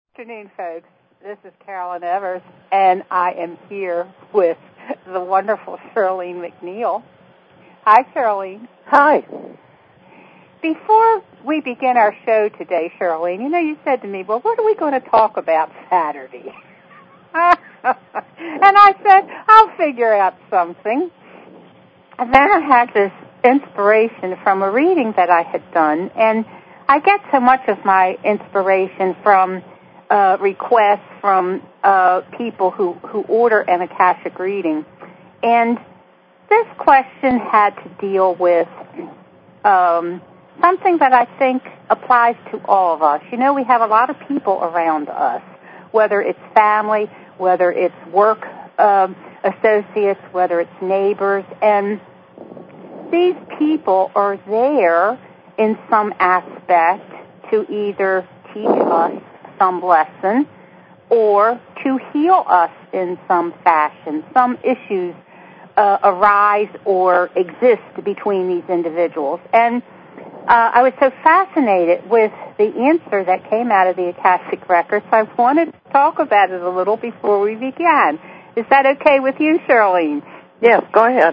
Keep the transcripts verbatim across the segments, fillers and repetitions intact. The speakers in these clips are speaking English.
Good afternoon, folks. This is Carolyn Evers, and I am here with the wonderful Shirlene McNeil. Hi, Shirlene. Hi. Before we begin our show today, Shirlene, you know, you said to me, well, what are we going to talk about Saturday? And I said, I'll figure out something. And then I had this inspiration from a reading that I had done, and I get so much of my inspiration from uh, requests from uh, people who, who order an Akashic reading. And this question had to deal with um, something that I think applies to all of us. You know, we have a lot of people around us, whether it's family, whether it's work um, associates, whether it's neighbors, and these people are there in some aspect to either teach us some lesson or to heal us in some fashion. Some issues uh, arise or exist between these individuals. And uh, I was so fascinated with the answer that came out of the Akashic Records, I wanted to talk about it a little before we began. Is that okay with you, Shirlene? Yes, go ahead.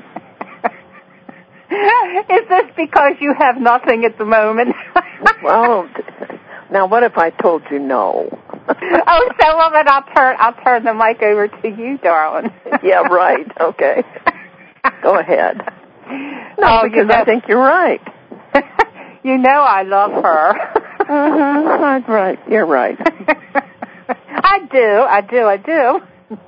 Is this because you have nothing at the moment? Well, now what if I told you no? Oh, so well then I'll turn I'll turn the mic over to you, darling. Yeah, right. Okay. Go ahead. No, oh, because you know, I think you're right. You know I love her. Uh-huh. That's right. You're right. I do. I do. I do.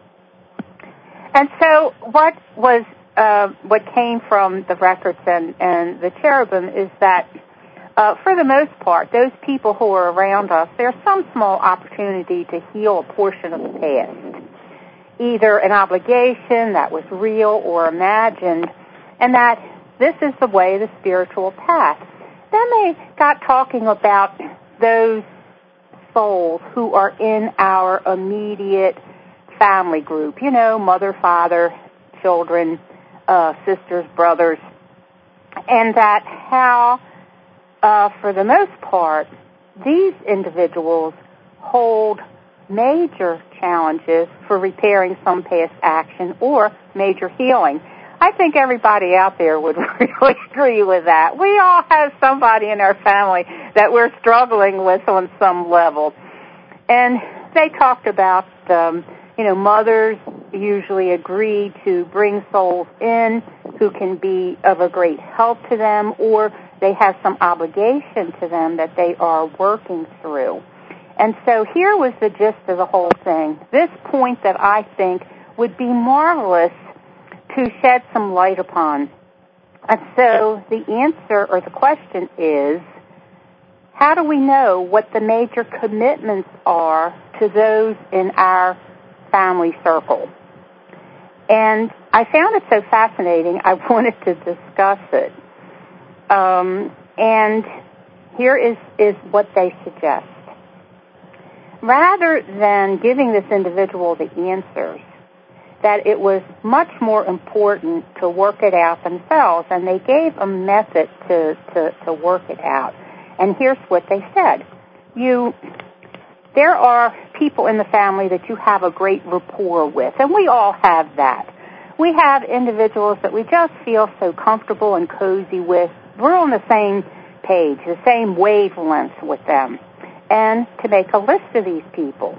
And so what was Uh, what came from the records and, and the cherubim is that, uh, for the most part, those people who are around us, there's some small opportunity to heal a portion of the past, either an obligation that was real or imagined, and that this is the way, the spiritual path. Then they got talking about those souls who are in our immediate family group, you know, mother, father, children, Uh, sisters, brothers, and that how, uh, for the most part, these individuals hold major challenges for repairing some past action or major healing. I think everybody out there would really agree with that. We all have somebody in our family that we're struggling with on some level. And they talked about um, You know, mothers usually agree to bring souls in who can be of a great help to them, or they have some obligation to them that they are working through. And so here was the gist of the whole thing. This point that I think would be marvelous to shed some light upon. And so the answer or the question is, how do we know what the major commitments are to those in our family circle? And I found it so fascinating, I wanted to discuss it. Um, and here is, is what they suggest. Rather than giving this individual the answers, that it was much more important to work it out themselves, and they gave a method to, to, to work it out. And here's what they said. You... There are people in the family that you have a great rapport with, and we all have that. We have individuals that we just feel so comfortable and cozy with. We're on the same page, the same wavelength with them. And to make a list of these people.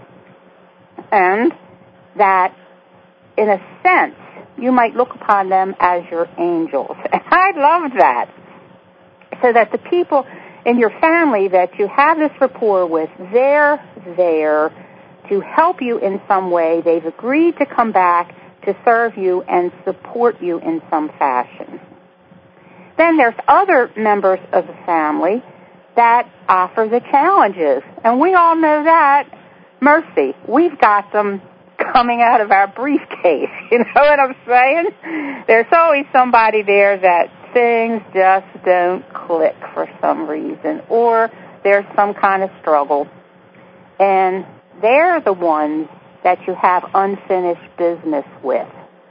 And that, in a sense, you might look upon them as your angels. And I love that. So that the people in your family that you have this rapport with, they're there to help you in some way. They've agreed to come back to serve you and support you in some fashion. Then there's other members of the family that offer the challenges. And we all know that. Mercy. We've got them coming out of our briefcase. You know what I'm saying? There's always somebody there that things just don't click for some reason, or there's some kind of struggle. And they're the ones that you have unfinished business with.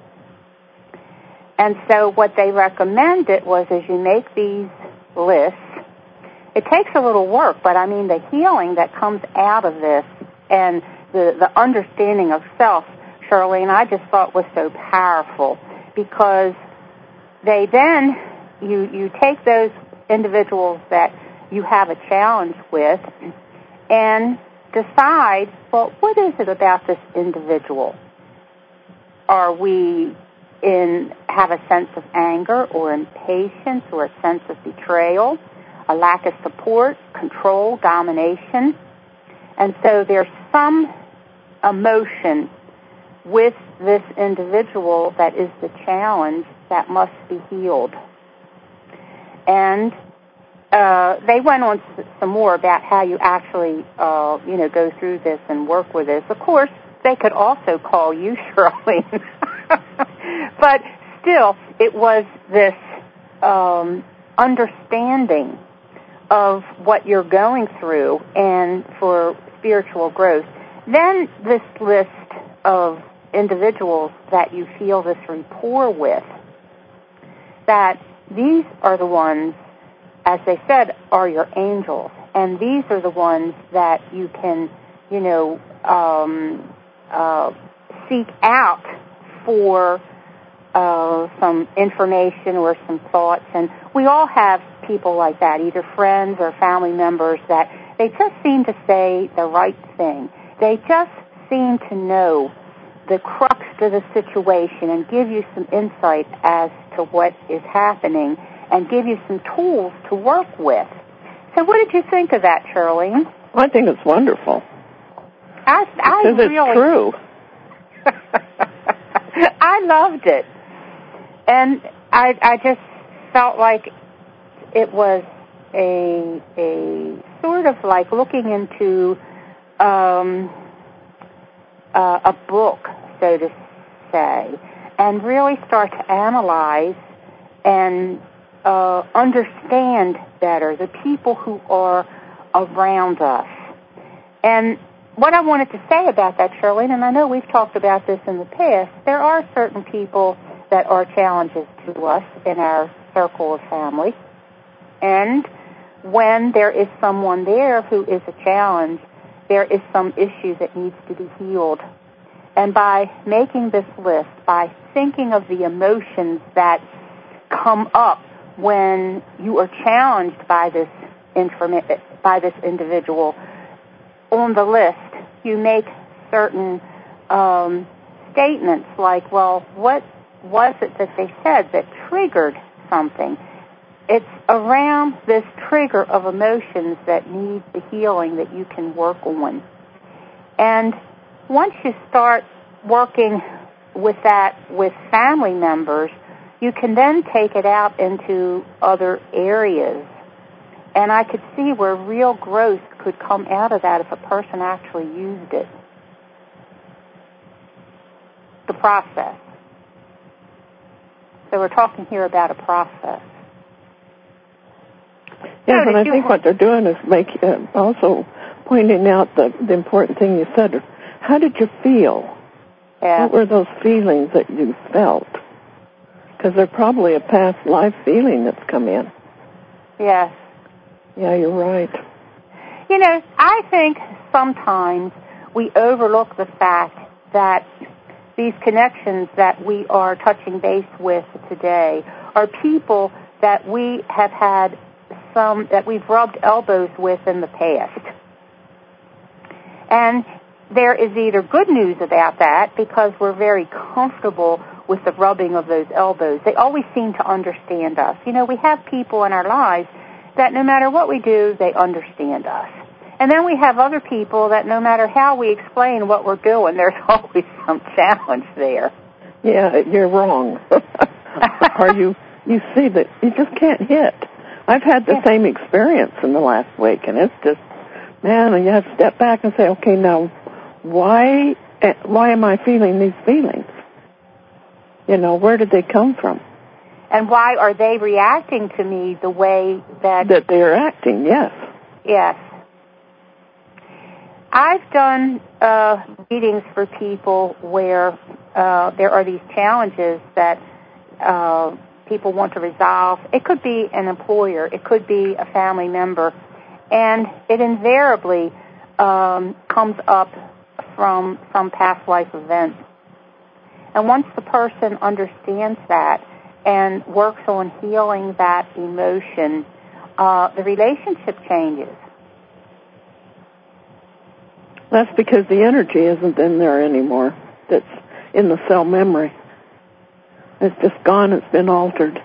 And so what they recommended was, as you make these lists, it takes a little work, but I mean the healing that comes out of this and the, the understanding of self, Charlene, I just thought was so powerful, because they then, you, you take those individuals that you have a challenge with and decide, well, what is it about this individual? Are we in, have a sense of anger or impatience or a sense of betrayal, a lack of support, control, domination? And so there's some emotion with this individual that is the challenge that must be healed. And uh, they went on s- some more about how you actually, uh, you know, go through this and work with this. Of course, they could also call you, Charlene. But still, it was this um, understanding of what you're going through and for spiritual growth. Then this list of individuals that you feel this rapport with, that these are the ones, as they said, are your angels. And these are the ones that you can, you know, um, uh, seek out for uh, some information or some thoughts. And we all have people like that, either friends or family members, that they just seem to say the right thing. They just seem to know the crux to the situation and give you some insight as to what is happening and give you some tools to work with. So what did you think of that, Charlene? I think it's wonderful. I, I because really, it's true. I loved it. And I, I just felt like it was a, a sort of like looking into um, uh, a book, so to say, and really start to analyze and uh, understand better the people who are around us. And what I wanted to say about that, Charlene, and I know we've talked about this in the past, there are certain people that are challenges to us in our circle of family. And when there is someone there who is a challenge, there is some issue that needs to be healed. And by making this list, by thinking of the emotions that come up when you are challenged by this informa- by this individual, on the list, you make certain um, statements like, well, what was it that they said that triggered something? It's around this trigger of emotions that need the healing that you can work on. And once you start working with that with family members, you can then take it out into other areas. And I could see where real growth could come out of that if a person actually used it. The process. So we're talking here about a process. Yes, so and I think have... what they're doing is make uh, also pointing out the, the important thing you said. How did you feel? Yeah. What were those feelings that you felt? Because they're probably a past life feeling that's come in. Yes. Yeah, you're right. You know, I think sometimes we overlook the fact that these connections that we are touching base with today are people that we have had some, that we've rubbed elbows with in the past. And there is either good news about that because we're very comfortable with the rubbing of those elbows. They always seem to understand us. You know, we have people in our lives that no matter what we do, they understand us. And then we have other people that no matter how we explain what we're doing, there's always some challenge there. Yeah, you're wrong. Or you, you see that you just can't hit. I've had the yeah. same experience in the last week, and it's just, man, you have to step back and say, okay, now, why, why am I feeling these feelings? You know, where did they come from? And why are they reacting to me the way that... That they're acting, yes. Yes. I've done uh, meetings for people where uh, there are these challenges that uh, people want to resolve. It could be an employer. It could be a family member. And it invariably um, comes up from some past life event. And once the person understands that and works on healing that emotion, uh, the relationship changes. That's because the energy isn't in there anymore. That's in the cell memory. It's just gone. It's been altered.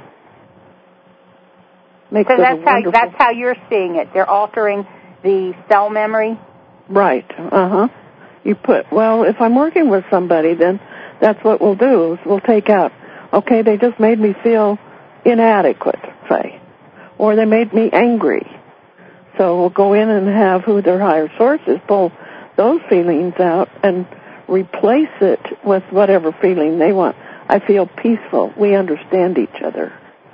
Makes so that's it how that's how you're seeing it. They're altering the cell memory. Right. Uh huh. You put well. If I'm working with somebody, then that's what we'll do. Is we'll take out. Okay, they just made me feel inadequate, say, or they made me angry. So we'll go in and have who their higher source is, pull those feelings out and replace it with whatever feeling they want. I feel peaceful. We understand each other.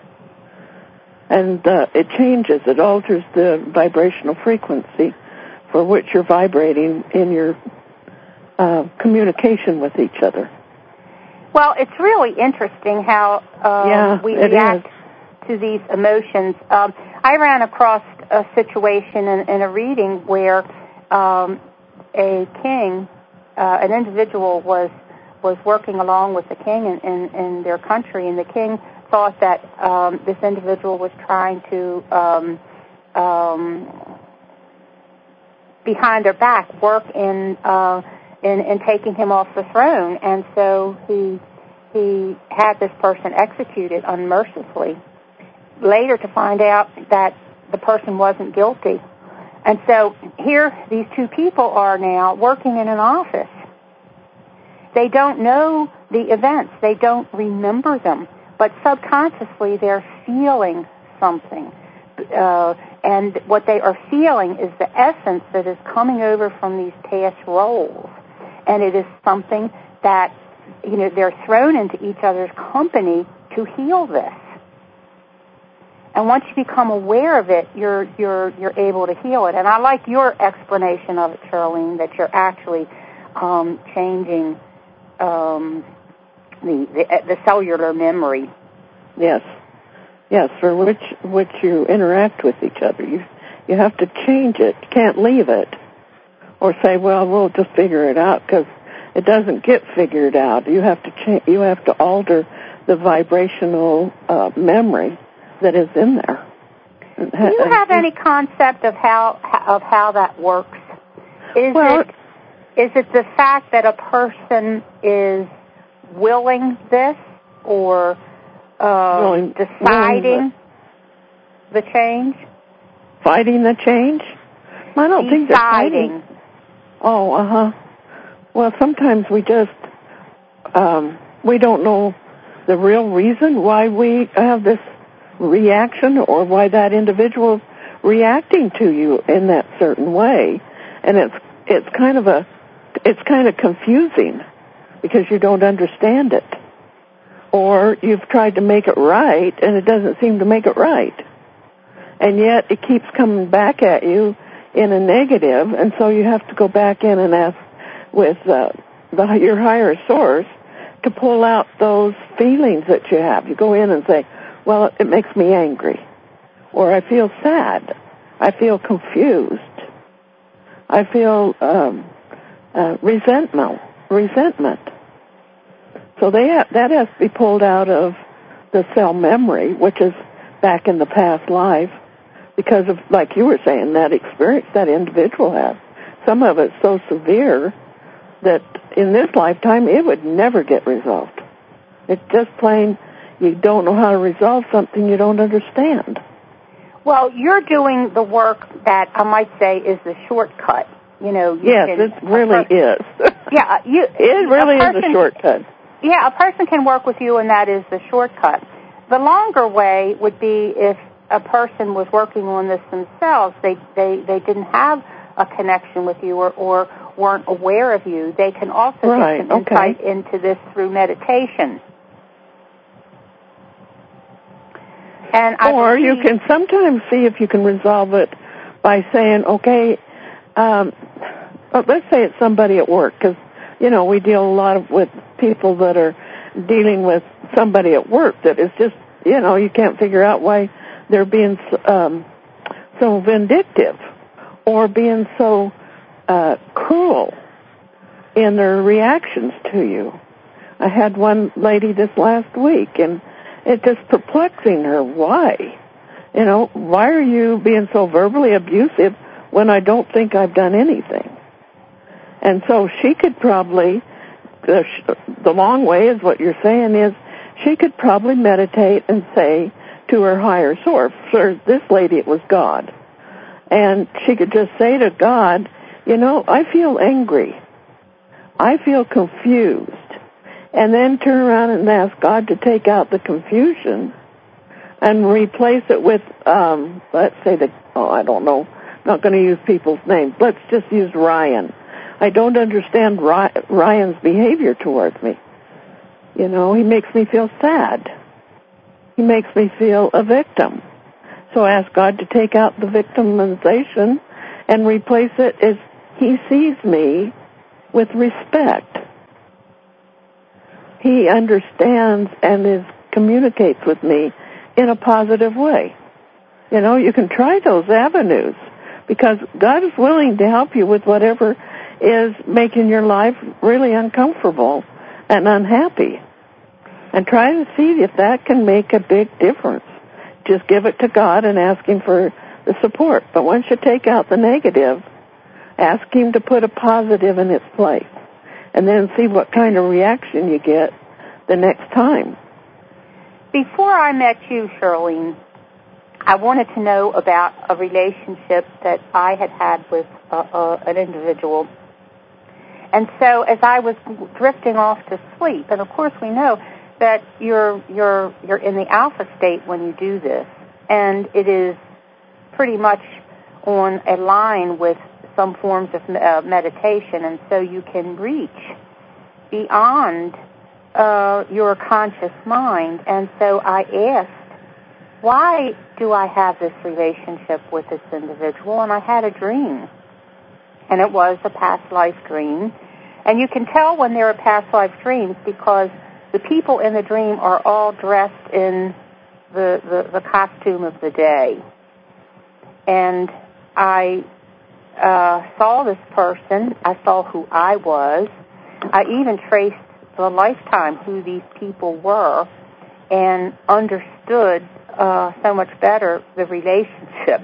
And uh, it changes. It alters the vibrational frequency for which you're vibrating in your uh, communication with each other. Well, it's really interesting how um, yeah, we it react is. to these emotions. Um, I ran across a situation in, in a reading where um, a king, uh, an individual was was working along with the king in, in, in their country, and the king thought that um, this individual was trying to, um, um, behind their back, work in, uh, in in taking him off the throne, and so he he had this person executed unmercifully. Later, to find out that the person wasn't guilty, and so here these two people are now working in an office. They don't know the events. They don't remember them. But subconsciously, they're feeling something. Uh, and what they are feeling is the essence that is coming over from these past roles. And it is something that, you know, they're thrown into each other's company to heal this. And once you become aware of it, you're you're you're able to heal it. And I like your explanation of it, Charlene, that you're actually um, changing Um, the, the the cellular memory. Yes, yes, for which which you interact with each other. You you have to change it. You can't leave it, or say, well, we'll just figure it out, because it doesn't get figured out. You have to change. You have to alter the vibrational uh, memory that is in there. Do you have any concept of how of how that works? Is well, it Is it the fact that a person is willing this, or uh, willing, deciding willing the change? Fighting the change? I don't deciding. think they're fighting. Oh, uh-huh. Well, sometimes we just, um, we don't know the real reason why we have this reaction, or why that individual is reacting to you in that certain way. And it's it's kind of a It's kind of confusing because you don't understand it. Or you've tried to make it right, and it doesn't seem to make it right. And yet it keeps coming back at you in a negative, and so you have to go back in and ask with uh, the, your higher source to pull out those feelings that you have. You go in and say, well, it makes me angry. Or I feel sad. I feel confused. I feel... Um, Uh, resentment, resentment. So they have, that has to be pulled out of the cell memory, which is back in the past life, because of, like you were saying, that experience that individual had. Some of it's so severe that in this lifetime it would never get resolved. It's just plain you don't know how to resolve something you don't understand. Well, you're doing the work that I might say is the shortcut. You know, you yes, can, it really person, is. yeah, you. It really a person, is a shortcut. Yeah, a person can work with you, and that is the shortcut. The longer way would be if a person was working on this themselves. They they, they didn't have a connection with you, or, or weren't aware of you. They can also right, get some okay. insight into this through meditation. And I or believe, you can sometimes see if you can resolve it by saying, okay. Um, let's say it's somebody at work, because, you know, we deal a lot of, with people that are dealing with somebody at work that is just, you know, you can't figure out why they're being um, so vindictive, or being so uh, cruel in their reactions to you. I had one lady this last week, and it's just perplexing her. Why? You know, why are you being so verbally abusive when I don't think I've done anything? And so she could probably, the, the long way is what you're saying is, she could probably meditate and say to her higher source, for this lady it was God, and she could just say to God, you know, I feel angry. I feel confused. And then turn around and ask God to take out the confusion and replace it with, um, let's say the, oh, I don't know, not going to use people's names. Let's just use Ryan. I don't understand Ryan's behavior towards me. You know, he makes me feel sad. He makes me feel a victim. So ask God to take out the victimization and replace it as he sees me with respect. He understands and is communicates with me in a positive way. You know, you can try those avenues because God is willing to help you with whatever is making your life really uncomfortable and unhappy. And try to see if that can make a big difference. Just give it to God and ask Him for the support. But once you take out the negative, ask Him to put a positive in its place. And then see what kind of reaction you get the next time. Before I met you, Shirlene, I wanted to know about a relationship that I had had with uh, uh, an individual. And so as I was drifting off to sleep, and of course we know that you're you're you're in the alpha state when you do this, and it is pretty much on a line with some forms of uh, meditation, and so you can reach beyond uh, your conscious mind. And so I asked, why do I have this relationship with this individual? And I had a dream, and it was a past life dream. And you can tell when there are past life dreams because the people in the dream are all dressed in the, the, the costume of the day. And I uh, saw this person. I saw who I was. I even traced the lifetime who these people were and understood uh, so much better the relationship.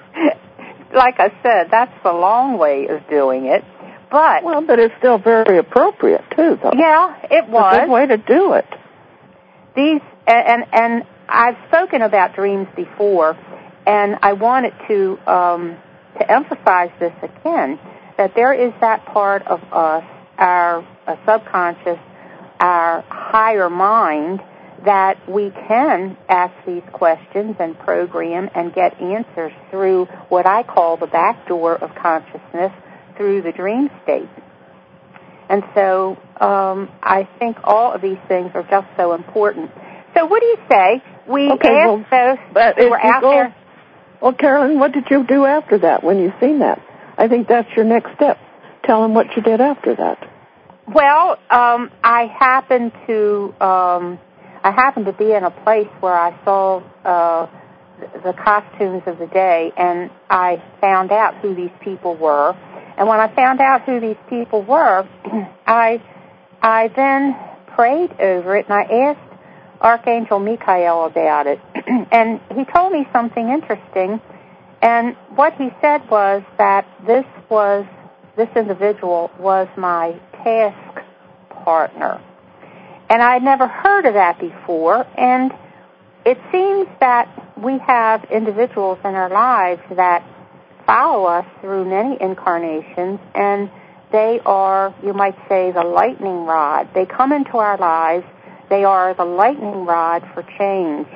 Like I said, that's the long way of doing it. But well, but it's still very appropriate too, though. Yeah, it was a good way to do it. These and and I've spoken about dreams before, and I wanted to um, to emphasize this again, that there is that part of us, our uh, subconscious, our higher mind, that we can ask these questions and program and get answers through what I call the back door of consciousness, through the dream state. And so um, I think all of these things are just so important. So what do you say? We okay, asked well, those who were out go, there. Well, Carolyn, what did you do after that when you seen that? I think that's your next step. Tell them what you did after that. Well, um, I happened to um, I happened to be in a place where I saw uh, the costumes of the day, and I found out who these people were. And when I found out who these people were, I I then prayed over it, and I asked Archangel Michael about it. And he told me something interesting. And what he said was that this was this individual was my task partner. And I had never heard of that before. And it seems that we have individuals in our lives that follow us through many incarnations, and they are, you might say, the lightning rod. They come into our lives. They are the lightning rod for change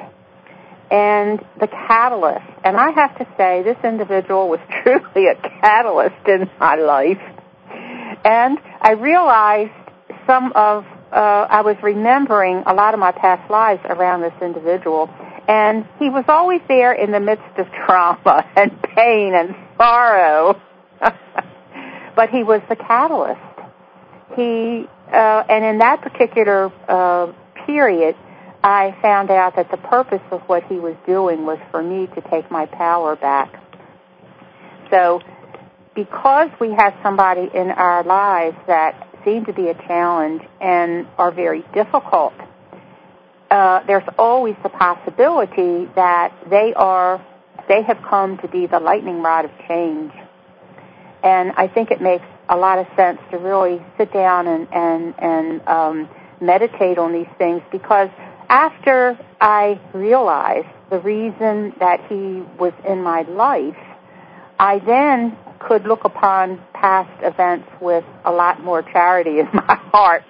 and the catalyst. And I have to say, this individual was truly a catalyst in my life. And I realized some of, uh, I was remembering a lot of my past lives around this individual. And he was always there in the midst of trauma and pain and sorrow. But he was the catalyst. He, uh, and in that particular uh, period, I found out that the purpose of what he was doing was for me to take my power back. So because we have somebody in our lives that seem to be a challenge and are very difficult, uh, there's always the possibility that they are, they have come to be the lightning rod of change. And I think it makes a lot of sense to really sit down and, and, and um, meditate on these things, because after I realized the reason that he was in my life, I then could look upon past events with a lot more charity in my heart.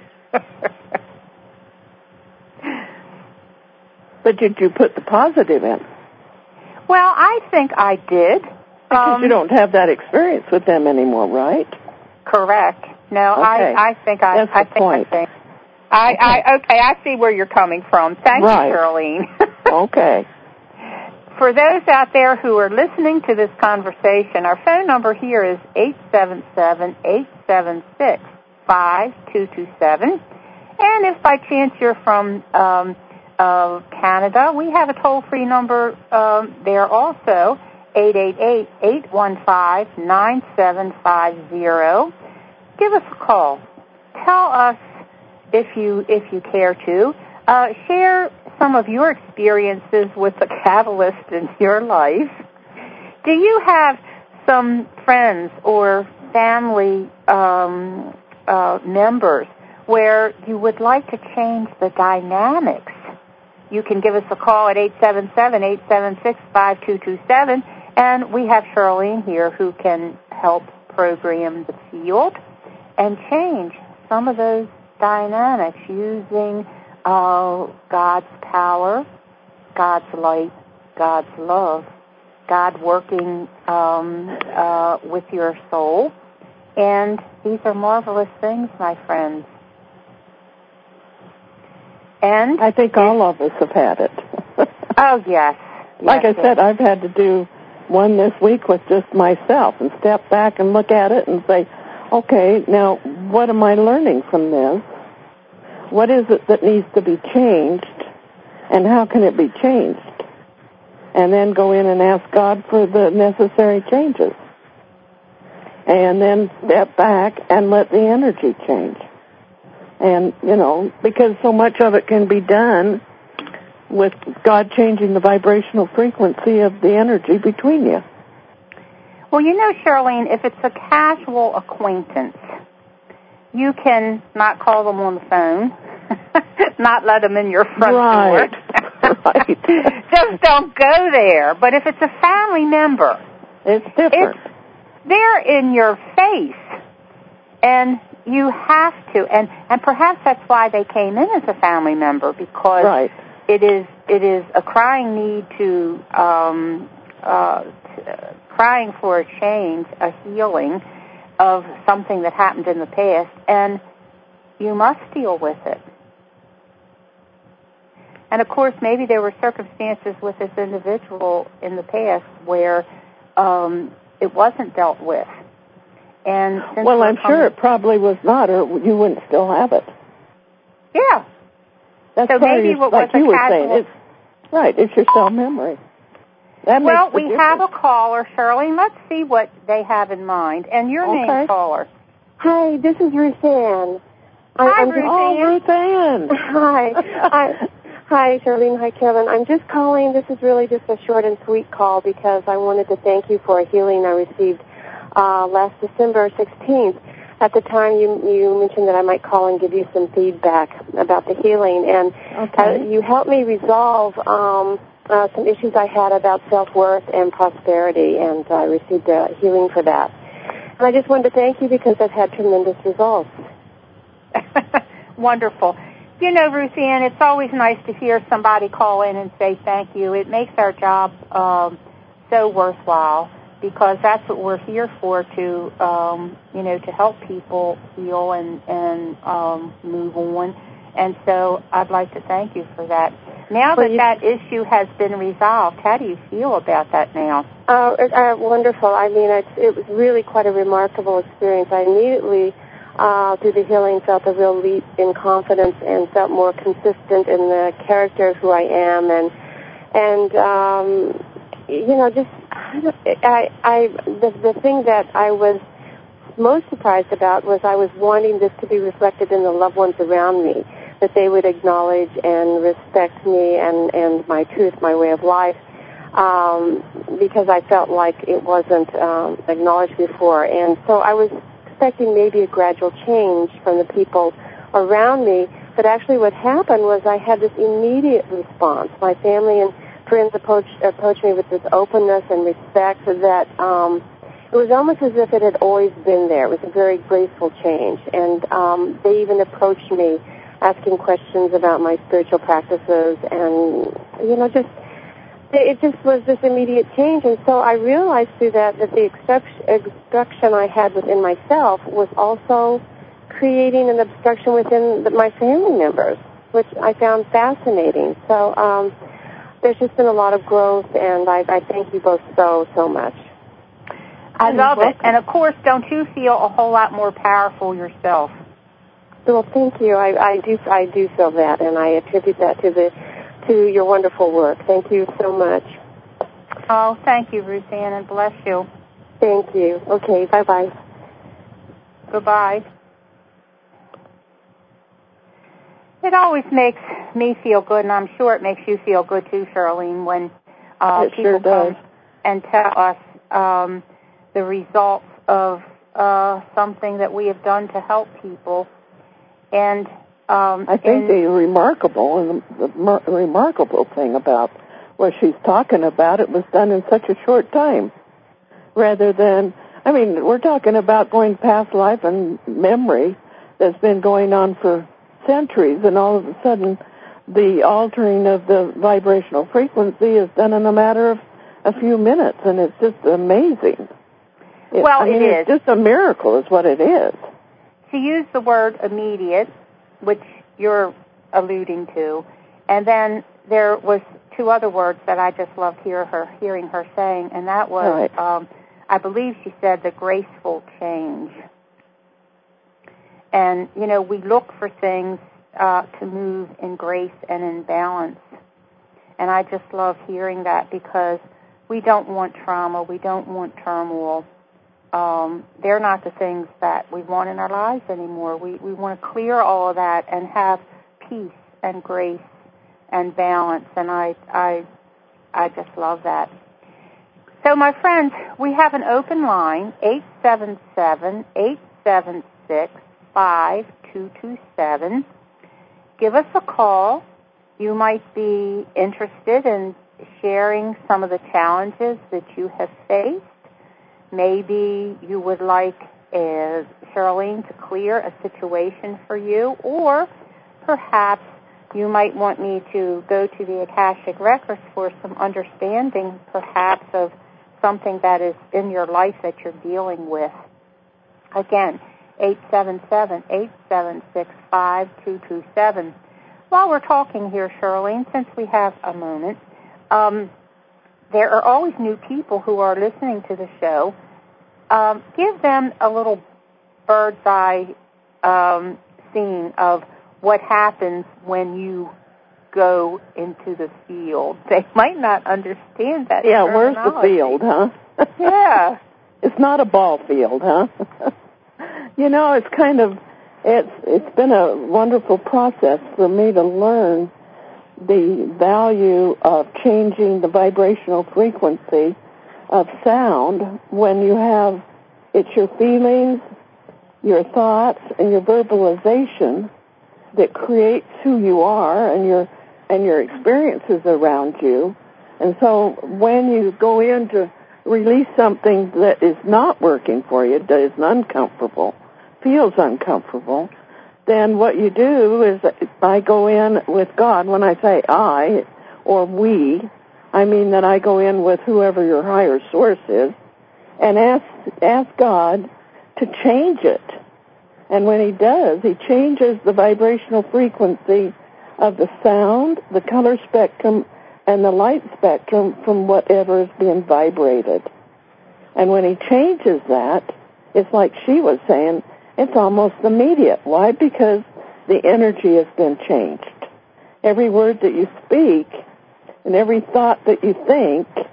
But did you put the positive in? Well, I think I did. Because um, you don't have that experience with them anymore, right? Correct. No, okay. I, I think I. That's I the think point. I think. I, okay. I okay. I see where you're coming from. Thank right. you, Charlene. Okay. For those out there who are listening to this conversation, our phone number here is eight seven seven, eight seven six, five two two seven. And if by chance you're from um, uh, Canada, we have a toll-free number um, there also, eight eight eight, eight one five, nine seven five zero. Give us a call. Tell us, if you if you care to, uh, share some of your experiences with the catalyst in your life. Do you have some friends or family um, uh, members where you would like to change the dynamics? You can give us a call at eight seven seven, eight seven six, five two two seven, and we have Charlene here who can help program the field and change some of those dynamics using uh, God's power, God's light, God's love, God working um, uh, with your soul. And these are marvelous things, my friends. And I think all of us have had it. Oh, yes. Like yes, I said, yes. I've had to do one this week with just myself and step back and look at it and say, okay, now what am I learning from this? What is it that needs to be changed, and how can it be changed? And then go in and ask God for the necessary changes. And then step back and let the energy change. And, you know, because so much of it can be done with God changing the vibrational frequency of the energy between you. Well, you know, Charlene, if it's a casual acquaintance, you can not call them on the phone, not let them in your front right. door. right. Just don't go there. But if it's a family member, it's different. It's, they're in your face, and you have to. And, and perhaps that's why they came in as a family member, because right. it is it is a crying need to, um, uh, to crying for a change, a healing of something that happened in the past, and you must deal with it. And, of course, maybe there were circumstances with this individual in the past where um, it wasn't dealt with. And since well, I'm coming, sure it probably was not, or you wouldn't still have it. Yeah. That's so maybe your, what like was you a were casual... saying. It's, right, it's your cell memory. That well, makes the we difference. have a caller, Shirley. Let's see what they have in mind. And your okay. name, caller. Hi, this is Ruth Ann. Hi, I'm Ruth Oh, Ann. Ruth Ann. Hi. I, hi, Charlene. Hi, Kevin. I'm just calling. This is really just a short and sweet call because I wanted to thank you for a healing I received uh, last December sixteenth. At the time, you you mentioned that I might call and give you some feedback about the healing, and okay. uh, you helped me resolve um, uh, some issues I had about self-worth and prosperity, and I received a healing for that. And I just wanted to thank you because I've had tremendous results. Wonderful. You know, Ruth Ann, it's always nice to hear somebody call in and say thank you. It makes our job um, so worthwhile, because that's what we're here for, to, um, you know, to help people heal and, and um, move on. And so I'd like to thank you for that. Now that that issue has been resolved, how do you feel about that now? Uh, uh, wonderful. I mean, it's, it was really quite a remarkable experience. I immediately, uh, through the healing, felt a real leap in confidence and felt more consistent in the character of who I am. And, and um, you know, just I, I, the, the thing that I was most surprised about was I was wanting this to be reflected in the loved ones around me, that they would acknowledge and respect me and, and my truth, my way of life, um, because I felt like it wasn't um, acknowledged before. And so I was expecting maybe a gradual change from the people around me, but actually what happened was I had this immediate response. My family and friends approached, approached me with this openness and respect that um, it was almost as if it had always been there. It was a very graceful change. And um, they even approached me asking questions about my spiritual practices and, you know, just, it just was this immediate change. And so I realized through that that the obstruction I had within myself was also creating an obstruction within the, my family members, which I found fascinating. So um, there's just been a lot of growth, and I, I thank you both so, so much. I love it. And, of course, don't you feel a whole lot more powerful yourself? Well, thank you. I, I do I do feel that, and I attribute that to the to your wonderful work. Thank you so much. Oh, thank you, Ruth Ann, and bless you. Thank you. Okay, bye-bye. Goodbye. It always makes me feel good, and I'm sure it makes you feel good too, Charlene, when uh, it people sure come does. and tell us um, the results of uh, something that we have done to help people. And um, I think in, the remarkable and the, the mer- remarkable thing about what she's talking about, it was done in such a short time, rather than, I mean, we're talking about going past life and memory that's been going on for centuries, and all of a sudden the altering of the vibrational frequency is done in a matter of a few minutes, and it's just amazing. It, well, I mean, it it's is. just a miracle is what it is. She used the word immediate, which you're alluding to, and then there was two other words that I just loved hear her, hearing her saying, and that was, right. um, I believe she said, the graceful change. And, you know, we look for things uh, to move in grace and in balance. And I just love hearing that because we don't want trauma. We don't want turmoil. Um, they're not the things that we want in our lives anymore. We, we want to clear all of that and have peace and grace and balance. And I, I, I just love that. So, my friends, we have an open line, eight seven seven, eight seven six, five two two seven. Give us a call. You might be interested in sharing some of the challenges that you have faced. Maybe you would like uh, Charlene to clear a situation for you, or perhaps you might want me to go to the Akashic Records for some understanding, perhaps, of something that is in your life that you're dealing with. Again, eight seven seven, eight seven six, five two two seven. While we're talking here, Charlene, since we have a moment, um, there are always new people who are listening to the show. Um, give them a little bird's eye um, scene of what happens when you go into the field. They might not understand that. Yeah, where's the field, huh? Yeah. It's not a ball field, huh? You know, it's kind of, it's it's been a wonderful process for me to learn the value of changing the vibrational frequency of sound when you have, it's your feelings, your thoughts, and your verbalization that creates who you are and your and your experiences around you. And so when you go in to release something that is not working for you, that is uncomfortable, feels uncomfortable, then what you do is I go in with God. When I say I or we, I mean that I go in with whoever your higher source is and ask ask God to change it. And when he does, he changes the vibrational frequency of the sound, the color spectrum, and the light spectrum from whatever is being vibrated. And when he changes that, it's like she was saying, it's almost immediate. Why? Because the energy has been changed. Every word that you speak and every thought that you think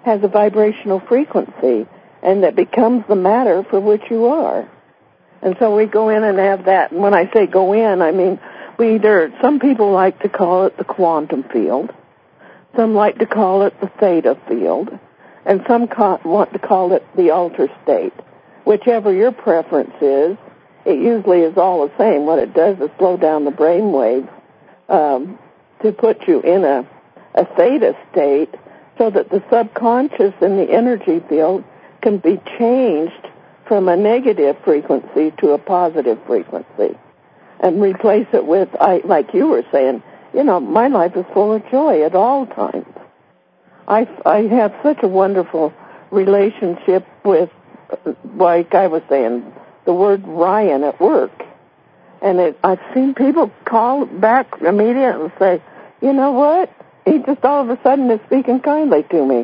has a vibrational frequency, and that becomes the matter for which you are. And so we go in and have that. And when I say go in, I mean we either, some people like to call it the quantum field, some like to call it the theta field, and some ca- want to call it the alter state. Whichever your preference is, it usually is all the same. What it does is slow down the brain waves um, to put you in a, a theta state so that the subconscious and the energy field can be changed from a negative frequency to a positive frequency and replace it with, I, like you were saying, you know, my life is full of joy at all times. I, I have such a wonderful relationship with, like I was saying, the word Ryan at work. And it, I've seen people call back immediately and say, you know what? He just all of a sudden is speaking kindly to me.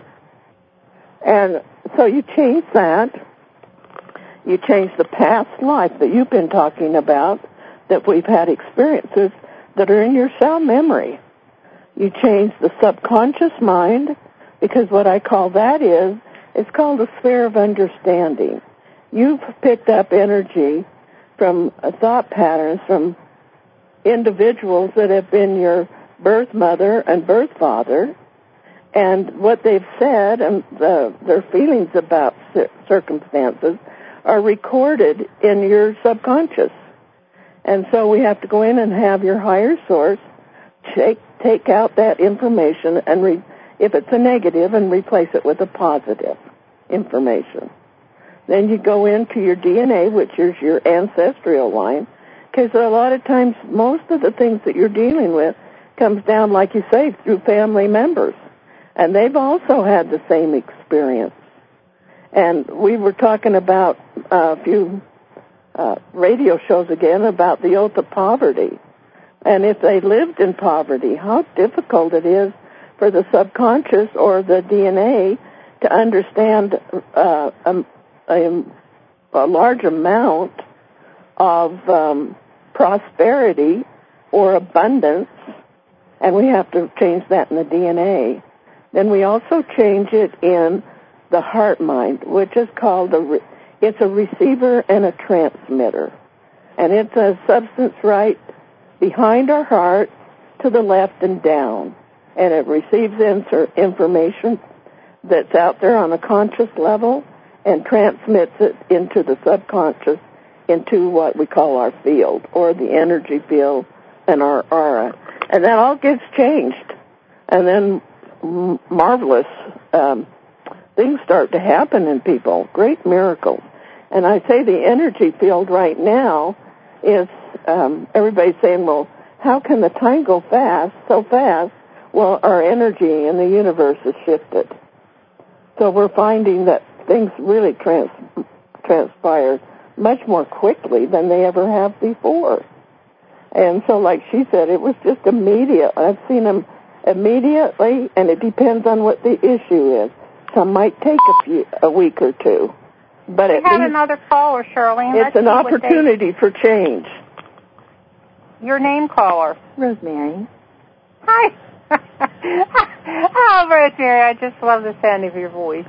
And so you change that. You change the past life that you've been talking about, that we've had experiences that are in your cell memory. You change the subconscious mind, because what I call that is, it's called a sphere of understanding. You've picked up energy from uh, thought patterns from individuals that have been your birth mother and birth father, and what they've said and the, their feelings about circumstances are recorded in your subconscious. And so we have to go in and have your higher source take, take out that information, and re, if it's a negative, and replace it with a positive information. Then you go into your D N A, which is your ancestral line, because a lot of times most of the things that you're dealing with comes down, like you say, through family members. And they've also had the same experience. And we were talking about a few uh, radio shows again about the oath of poverty. And if they lived in poverty, how difficult it is for the subconscious or the D N A to understand uh, a, a, a large amount of um, prosperity or abundance, and we have to change that in the D N A. Then we also change it in the heart mind, which is called a, re- it's a receiver and a transmitter. And it's a substance right behind our heart to the left and down. And it receives insert information that's out there on a conscious level and transmits it into the subconscious, into what we call our field, or the energy field and our aura. And that all gets changed. And then m- marvelous um, things start to happen in people, great miracles. And I say the energy field right now is, um, everybody's saying, well, how can the time go fast, so fast? Well, our energy in the universe has shifted. So we're finding that things really trans- transpire much more quickly than they ever have before. And so, like she said, it was just immediate. I've seen them immediately, and it depends on what the issue is. Some might take a few, a week or two. But we at have least another caller, Shirley. It's an opportunity they... for change. Your name, caller? Rosemary. Hi. Oh, Rosemary, I just love the sound of your voice.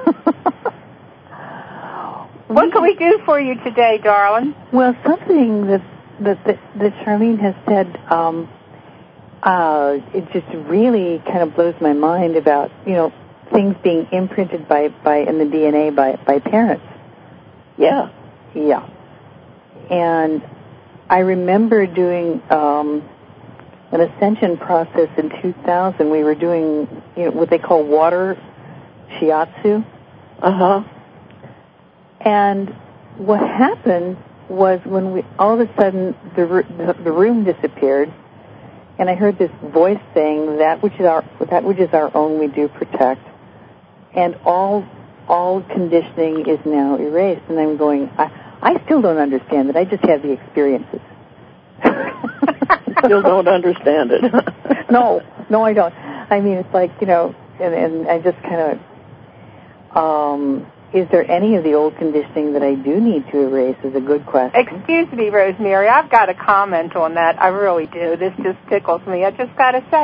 What can we do for you today, darling? Well, something that that that, that Charlene has said, um, uh, it just really kind of blows my mind about, you know, things being imprinted by, by in the D N A by, by parents. Yeah. Yeah. And I remember doing um, an ascension process in two thousand. We were doing, you know, what they call water shiatsu. Uh-huh. And what happened was when we, all of a sudden, the, the, the room disappeared, and I heard this voice saying, that which is our, that which is our own we do protect, and all, all conditioning is now erased. And I'm going, I, I still don't understand it. I just have the experiences. Still don't understand it. no, no, I don't. I mean, it's like, you know, and, and I just kind of, um, is there any of the old conditioning that I do need to erase is a good question. Excuse me, Rosemary, I've got a comment on that. I really do. This just tickles me. I just got to say it.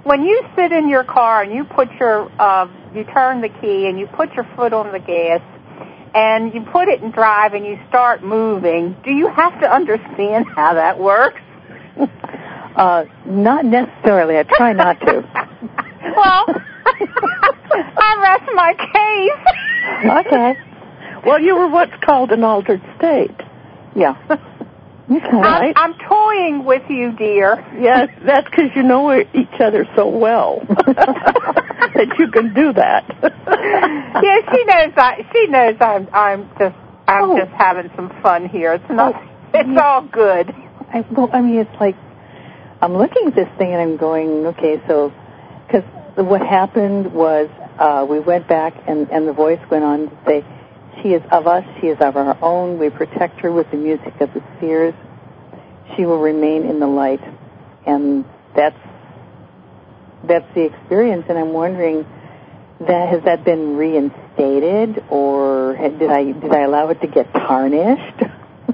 when you sit in your car and you put your, uh, you turn the key and you put your foot on the gas and you put it in drive and you start moving, do you have to understand how that works? Uh, not necessarily. I try not to. Well, I rest my case. Okay. Well, you were what's called an altered state. Yeah. Okay. I'm, I'm toying with you, dear. Yes, that's because you know each other so well that you can do that. Yeah, she knows. I, she knows. I'm. I'm just. I'm Oh. just having some fun here. It's not. Oh, it's yeah. all good. I, well, I mean, it's like I'm looking at this thing and I'm going, okay, so because what happened was uh, we went back and, and the voice went on to say, she is of us, she is of our own, we protect her with the music of the spheres, she will remain in the light. And that's that's the experience, and I'm wondering, that has that been reinstated, or did I did I allow it to get tarnished?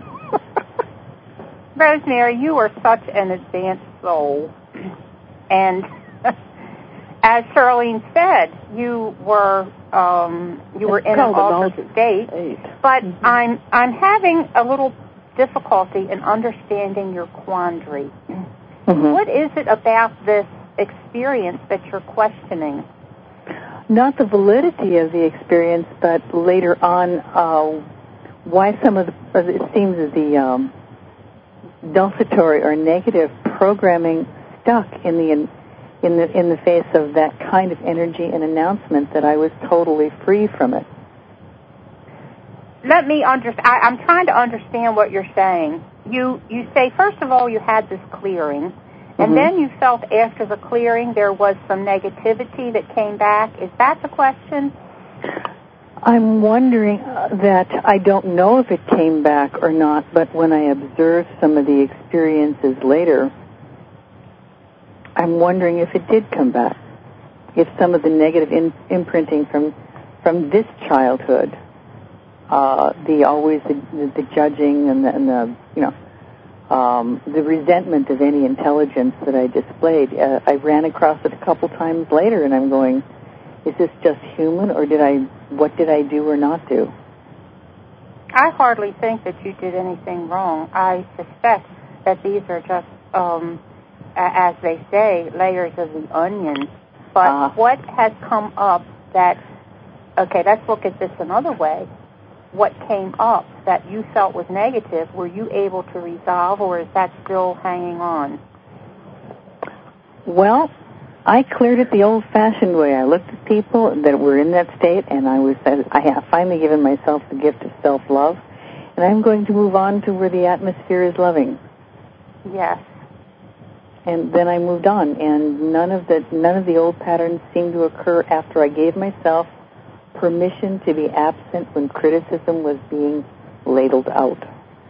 Rosemary, you are such an advanced soul, and as Charlene said, you were um, you were It's in an called an altered altered state. state. But Mhm. I'm I'm having a little difficulty in understanding your quandary. Mm-hmm. What is it about this experience that you're questioning? Not the validity of the experience, but later on, uh, why some of the, it seems that the um, dulcetory or negative programming stuck in the in, in the in the face of that kind of energy and announcement that I was totally free from it. Let me understand. I'm trying to understand what you're saying. You you say, first of all, you had this clearing, and Mhm. then you felt after the clearing there was some negativity that came back. Is that the question? I'm wondering uh, that I don't know if it came back or not, but when I observed some of the experiences later, I'm wondering if it did come back. If some of the negative in, imprinting from from this childhood, uh, the always the, the, the judging and the, and the you know um, the resentment of any intelligence that I displayed, uh, I ran across it a couple times later, and I'm going, is this just human, or did I? What did I do or not do? I hardly think that you did anything wrong. I suspect that these are just, um, as they say, layers of the onion. But Uh. what has come up that, okay, let's look at this another way. What came up that you felt was negative, were you able to resolve, or is that still hanging on? Well, I cleared it the old-fashioned way. I looked at people that were in that state, and I was I have finally given myself the gift of self-love, and I'm going to move on to where the atmosphere is loving. Yes. And then I moved on, and none of the none of the old patterns seemed to occur after I gave myself permission to be absent when criticism was being ladled out.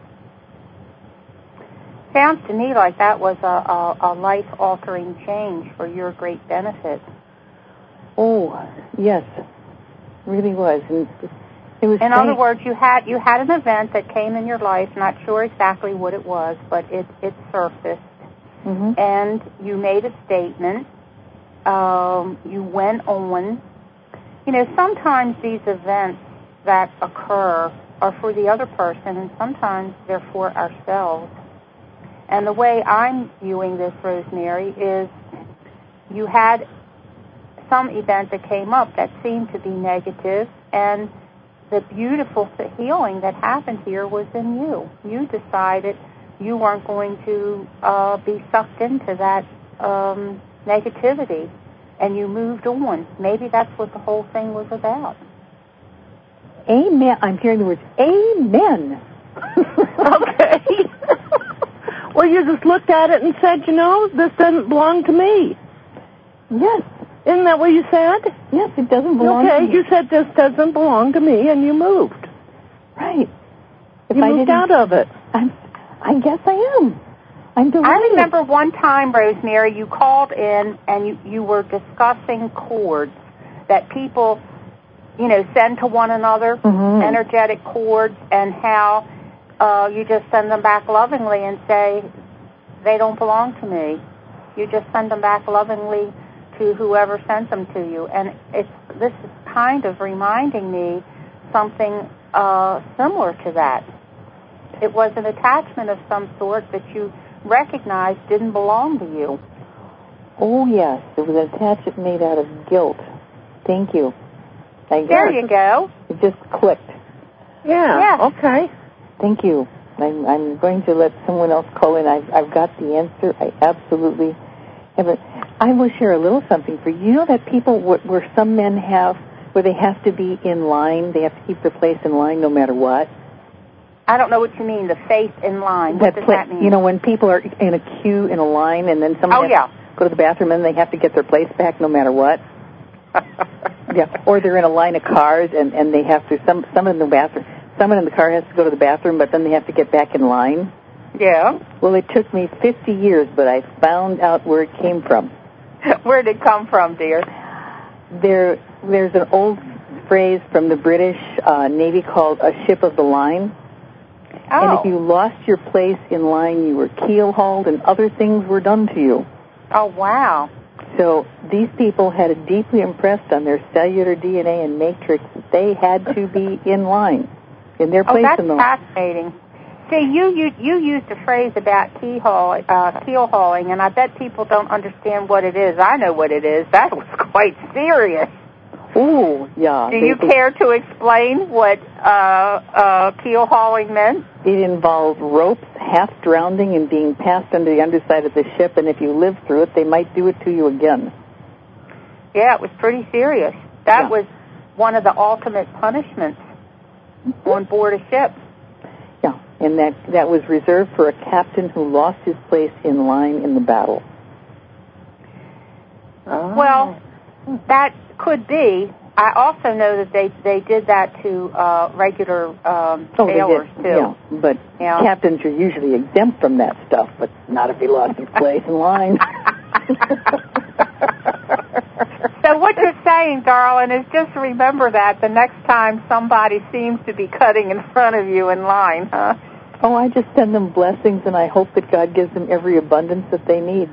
Sounds to me like that was a, a, a life-altering change for your great benefit. Oh, yes, really was. And it was. In strange. other words, you had you had an event that came in your life, not sure exactly what it was, but it, it surfaced, Mm-hmm. and you made a statement. Um, you went on. You know, sometimes these events that occur are for the other person, and sometimes they're for ourselves. And the way I'm viewing this, Rosemary, is you had some event that came up that seemed to be negative, and the beautiful healing that happened here was in you. You decided you weren't going to uh, be sucked into that um, negativity, and you moved on. Maybe that's what the whole thing was about. Amen. I'm hearing the words, amen. Okay. Well, you just looked at it and said, you know, this doesn't belong to me. Yes. Isn't that what you said? Yes, it doesn't belong okay, to me. you said this doesn't belong to me, and you moved. Right. If You I moved didn't- out of it. I'm, I guess I am. I'm delighted. I remember one time, Rosemary, you called in and you, you were discussing cords that people, you know, send to one another, Mhm. energetic cords, and how uh, you just send them back lovingly and say, they don't belong to me. You just send them back lovingly to whoever sent them to you. And it's this is kind of reminding me something uh, similar to that. It was an attachment of some sort that you recognized didn't belong to you. Oh, yes. It was an attachment made out of guilt. Thank you. I there you go. It just clicked. Yeah, yes. Okay. Thank you. I'm, I'm going to let someone else call in. I've, I've got the answer. I absolutely have it. I will share a little something for you. You know that people, where, where some men have, where they have to be in line, they have to keep their place in line no matter what? I don't know what you mean, the face in line. What that does pla- that mean? You know, when people are in a queue in a line and then someone oh, has yeah. to go to the bathroom and they have to get their place back no matter what? Yeah. Or they're in a line of cars and, and they have to, some, someone in the bathroom, someone in the car has to go to the bathroom, but then they have to get back in line. Yeah. Well, it took me fifty years, but I found out where it came from. Where did it come from, dear? There, there's an old phrase from the British uh, Navy called a ship of the line. Oh. And if you lost your place in line, you were keel-hauled and other things were done to you. Oh, wow. So these people had it deeply impressed on their cellular D N A and matrix that they had to be in line, in their place oh, that's in the line. fascinating. See, you, you you used a phrase about keel, uh, keel hauling, and I bet people don't understand what it is. I know what it is. That was quite serious. Ooh, yeah. Do you they, care to explain what uh, uh, keel hauling meant? It involved ropes, half drowning, and being passed under the underside of the ship, and if you lived through it, they might do it to you again. Yeah, it was pretty serious. That yeah. was one of the ultimate punishments mm-hmm. on board a ship. Yeah, and that, that was reserved for a captain who lost his place in line in the battle. Oh. Well, that could be. I also know that they, they did that to uh, regular um, oh, sailors, too. too. Yeah, but yeah. captains are usually exempt from that stuff, but not if he lost his place in line. So what you're saying, darling, is just remember that the next time somebody seems to be cutting in front of you in line, huh? Oh, I just send them blessings, and I hope that God gives them every abundance that they need.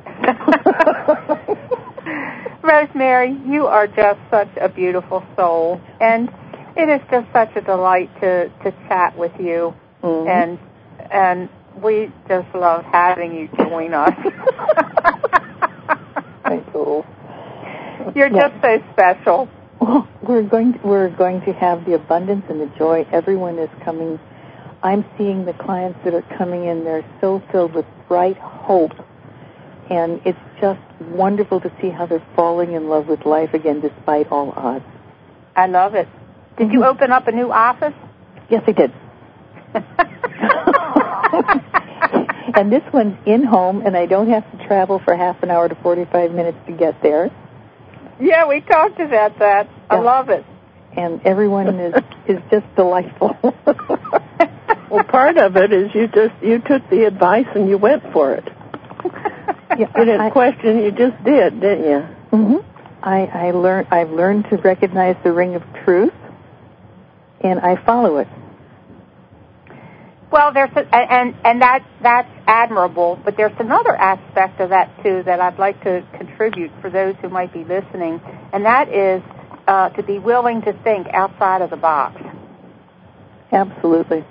Rosemary, you are just such a beautiful soul, and it is just such a delight to, to chat with you, mm-hmm. and and we just love having you join us. Thank you. You're yeah. just so special. Well, we're going to, we're going to have the abundance and the joy. Everyone is coming. I'm seeing the clients that are coming in. They're so filled with bright hope. And it's just wonderful to see how they're falling in love with life again despite all odds. I love it. Did mm-hmm. you open up a new office? Yes, I did. And this one's in-home, and I don't have to travel for half an hour to forty-five minutes to get there. Yeah, we talked about that. Yeah. I love it. And everyone is, is just delightful. Well, part of it is you just you took the advice and you went for it. Yeah, you didn't question, you just did, didn't you? Mm-hmm. I, I learned. I've learned to recognize the ring of truth, and I follow it. Well, there's a, and and that that's admirable, but there's another aspect of that too that I'd like to contribute for those who might be listening, and that is uh, to be willing to think outside of the box. Absolutely.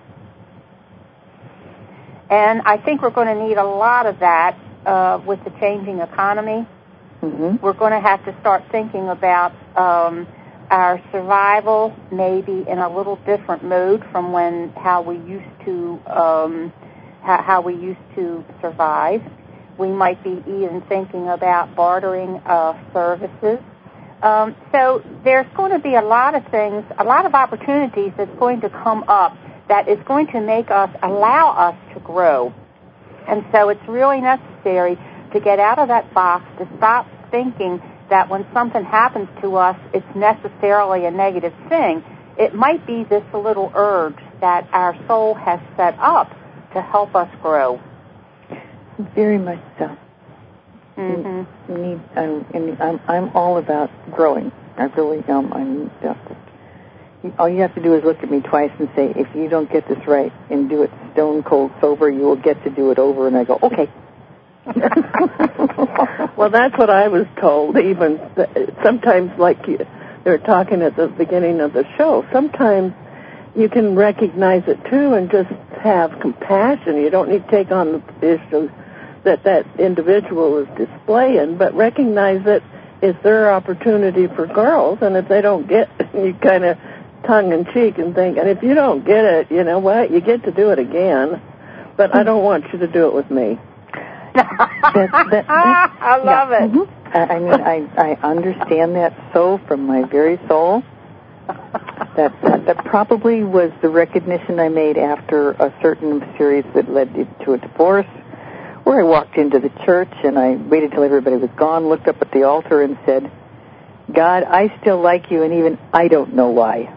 And I think we're going to need a lot of that uh, with the changing economy. Mm-hmm. We're going to have to start thinking about um, our survival maybe in a little different mode from when how we used to um, how, how we used to survive. We might be even thinking about bartering uh, services. Um, so there's going to be a lot of things, a lot of opportunities that's going to come up that is going to make us, allow us to grow. And so it's really necessary to get out of that box, to stop thinking that when something happens to us, it's necessarily a negative thing. It might be this little urge that our soul has set up to help us grow. Very much so. Mm-hmm. You need, um, and I'm, I'm all about growing. I really am. I'm just, all you have to do is look at me twice and say, if you don't get this right and do it stone cold sober, you will get to do it over. And I go, okay. Well, that's what I was told. Even sometimes, like you, they were talking at the beginning of the show, sometimes you can recognize it too and just have compassion. You don't need to take on the issue that that individual is displaying, but recognize that it's their opportunity for girls, and if they don't get it, you kind of tongue-in-cheek and think, and if you don't get it, you know what, you get to do it again, but I don't want you to do it with me. that, that, that, I love yeah. it. Mm-hmm. I, I mean, I, I understand that so from my very soul. That, that that probably was the recognition I made after a certain series that led to a divorce, where I walked into the church and I waited till everybody was gone, looked up at the altar and said, God, I still like you, and even I don't know why.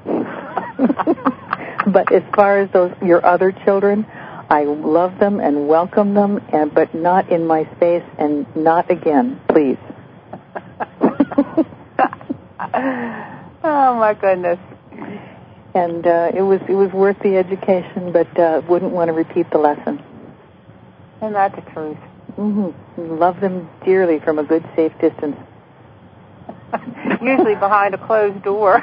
But as far as those your other children, I love them and welcome them, and but not in my space and not again, please. Oh my goodness! And uh, it was it was worth the education, but uh, wouldn't want to repeat the lesson. And that's the truth. Mm-hmm. Love them dearly from a good, safe distance. Usually behind a closed door.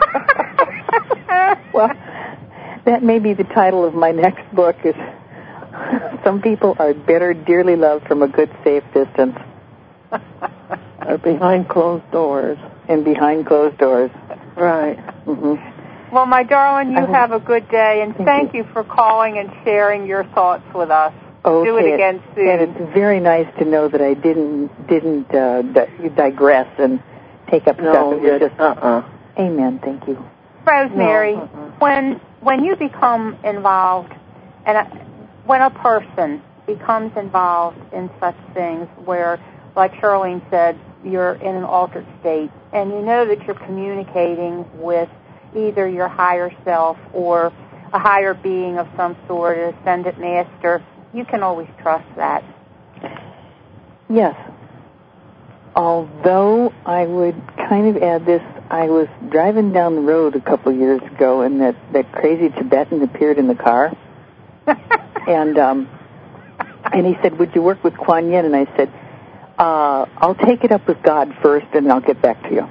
Well, that may be the title of my next book, is Some People Are Better Dearly Loved from a Good, Safe Distance. Or behind closed doors. And behind closed doors. Right. Mm-hmm. Well, my darling, you have a good day, and thank, thank you. you for calling and sharing your thoughts with us. Okay. Do it again soon. And it's very nice to know that I didn't didn't uh, di- digress and take up no, stuff. It was just, just uh-uh. Amen. Thank you. Rosemary, no, uh-uh. when when you become involved, and uh, when a person becomes involved in such things where, like Charlene said, you're in an altered state, and you know that you're communicating with either your higher self or a higher being of some sort, an ascended master, you can always trust that. Yes. Although I would kind of add this, I was driving down the road a couple of years ago, and that, that crazy Tibetan appeared in the car. and um, and he said, would you work with Kuan Yin? And I said, uh, I'll take it up with God first, and I'll get back to you.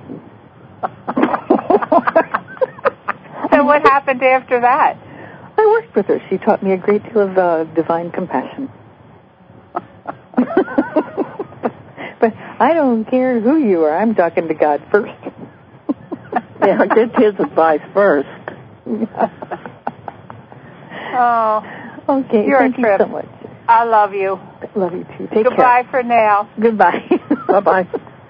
So what happened after that? I worked with her. She taught me a great deal of uh, divine compassion. But I don't care who you are. I'm talking to God first. Yeah, get his advice first. Oh, okay. You're Thank a you trip. so much. I love you. Love you too. Take Goodbye care. for now. Goodbye. Bye-bye.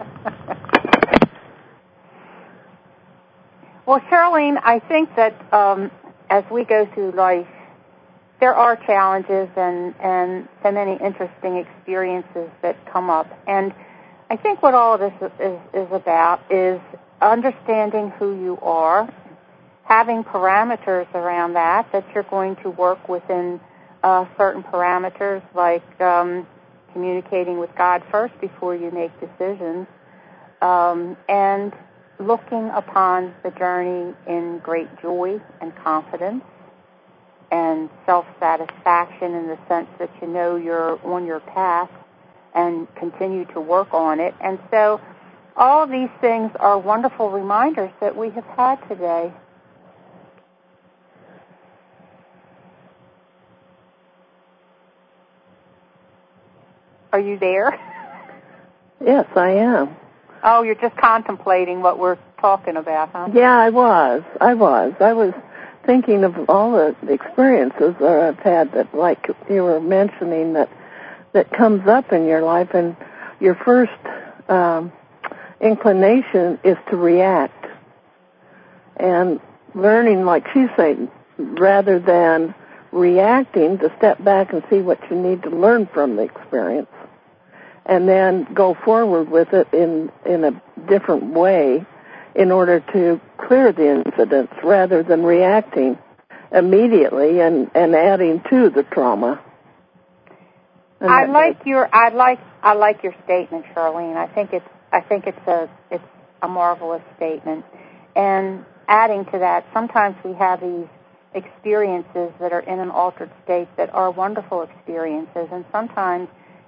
Well, Charlene, I think that um, as we go through life, there are challenges and, and so many interesting experiences that come up. And I think what all of this is, is about is understanding who you are, having parameters around that, that you're going to work within uh, certain parameters, like um, communicating with God first before you make decisions, um, and looking upon the journey in great joy and confidence and self-satisfaction in the sense that you know you're on your path and continue to work on it. And so all of these things are wonderful reminders that we have had today. Are you there? Yes, I am. Oh, you're just contemplating what we're talking about, huh? Yeah, I was. I was. I was thinking of all the experiences that I've had that, like you were mentioning, that that comes up in your life, and your first um, inclination is to react. And learning, like she's saying, rather than reacting, to step back and see what you need to learn from the experience, and then go forward with it in in a different way in order to clear the incidents rather than reacting immediately and, and adding to the trauma. And I that, like your I like I like your statement, Charlene. I think it's I think it's a it's a marvelous statement. And adding to that, sometimes we have these experiences that are in an altered state that are wonderful experiences, and sometimes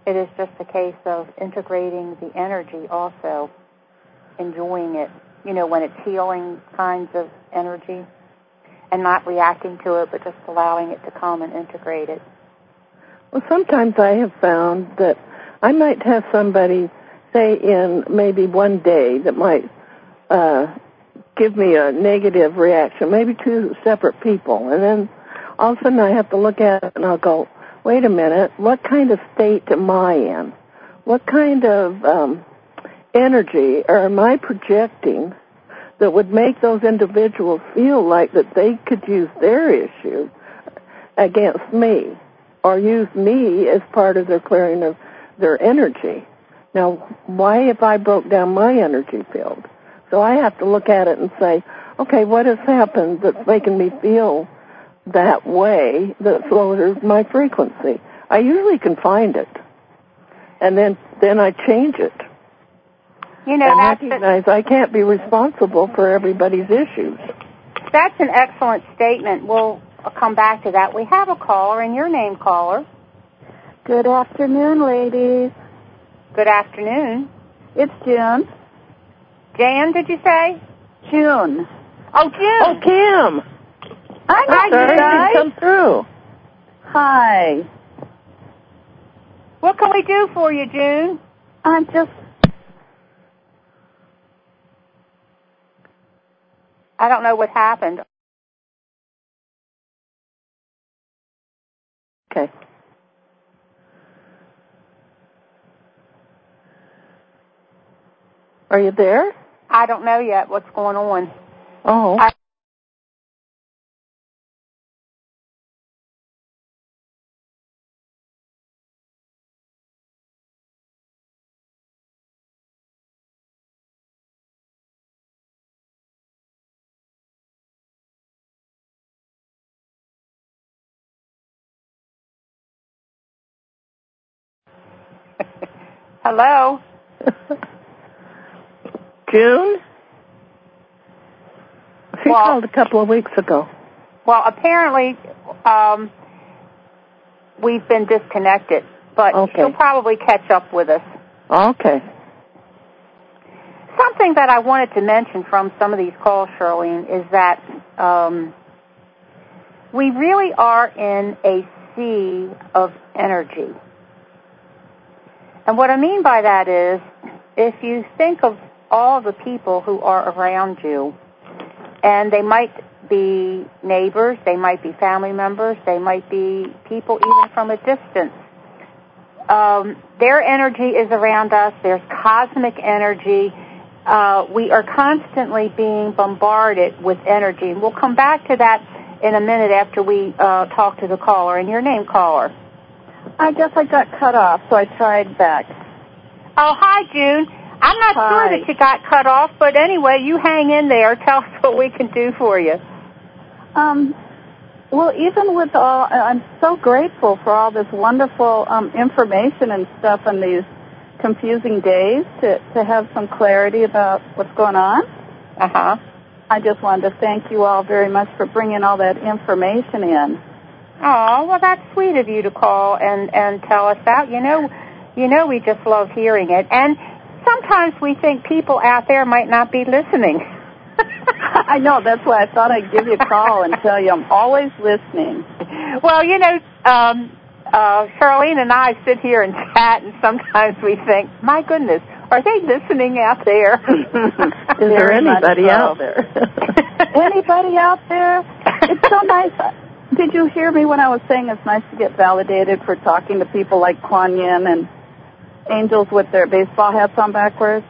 It is just a case of integrating the energy also, enjoying it, you know, when it's healing kinds of energy, and not reacting to it, but just allowing it to come and integrate it. Well, sometimes I have found that I might have somebody, say, in maybe one day that might uh, give me a negative reaction, maybe two separate people, and then all of a sudden I have to look at it and I'll go, wait a minute, what kind of state am I in? What kind of um, energy or am I projecting that would make those individuals feel like that they could use their issue against me or use me as part of their clearing of their energy? Now, why have I broke down my energy field? So I have to look at it and say, okay, what has happened that's making me feel that way that lowers my frequency? I usually can find it, and then then I change it. You know, and that's recognize a, I can't be responsible for everybody's issues. That's an excellent statement. We'll come back to that. We have a caller, and your name, caller. Good afternoon, ladies. Good afternoon. It's June. Jan, did you say? June. Oh, June. Oh, Kim. I Hi, sorry, guys. Come through. Hi. What can we do for you, June? I'm just... I don't know what happened. Okay. Are you there? I don't know yet what's going on. Oh. I Hello? June? She well, called a couple of weeks ago. Well, apparently um, we've been disconnected, but okay. she'll probably catch up with us. Okay. Something that I wanted to mention from some of these calls, Charlene, is that um, we really are in a sea of energy. And what I mean by that is, if you think of all the people who are around you, and they might be neighbors, they might be family members, they might be people even from a distance. Um, their energy is around us. There's cosmic energy. Uh, we are constantly being bombarded with energy. And we'll come back to that in a minute after we uh, talk to the caller. And your name, caller? I guess I got cut off, so I tried back. Oh, hi, June. I'm not hi. sure that you got cut off, but anyway, you hang in there. Tell us what we can do for you. Um, well, even with all, I'm so grateful for all this wonderful um, information and stuff on these confusing days to, to have some clarity about what's going on. Uh-huh. I just wanted to thank you all very much for bringing all that information in. Oh, well, that's sweet of you to call and, and tell us that. You know, you know, we just love hearing it. And sometimes we think people out there might not be listening. I know. That's why I thought I'd give you a call and tell you I'm always listening. Well, you know, um, uh, Charlene and I sit here and chat, and sometimes we think, my goodness, are they listening out there? Is there anybody so. out there? Anybody out there? It's so nice. Did you hear me when I was saying it's nice to get validated for talking to people like Kuan Yin and angels with their baseball hats on backwards?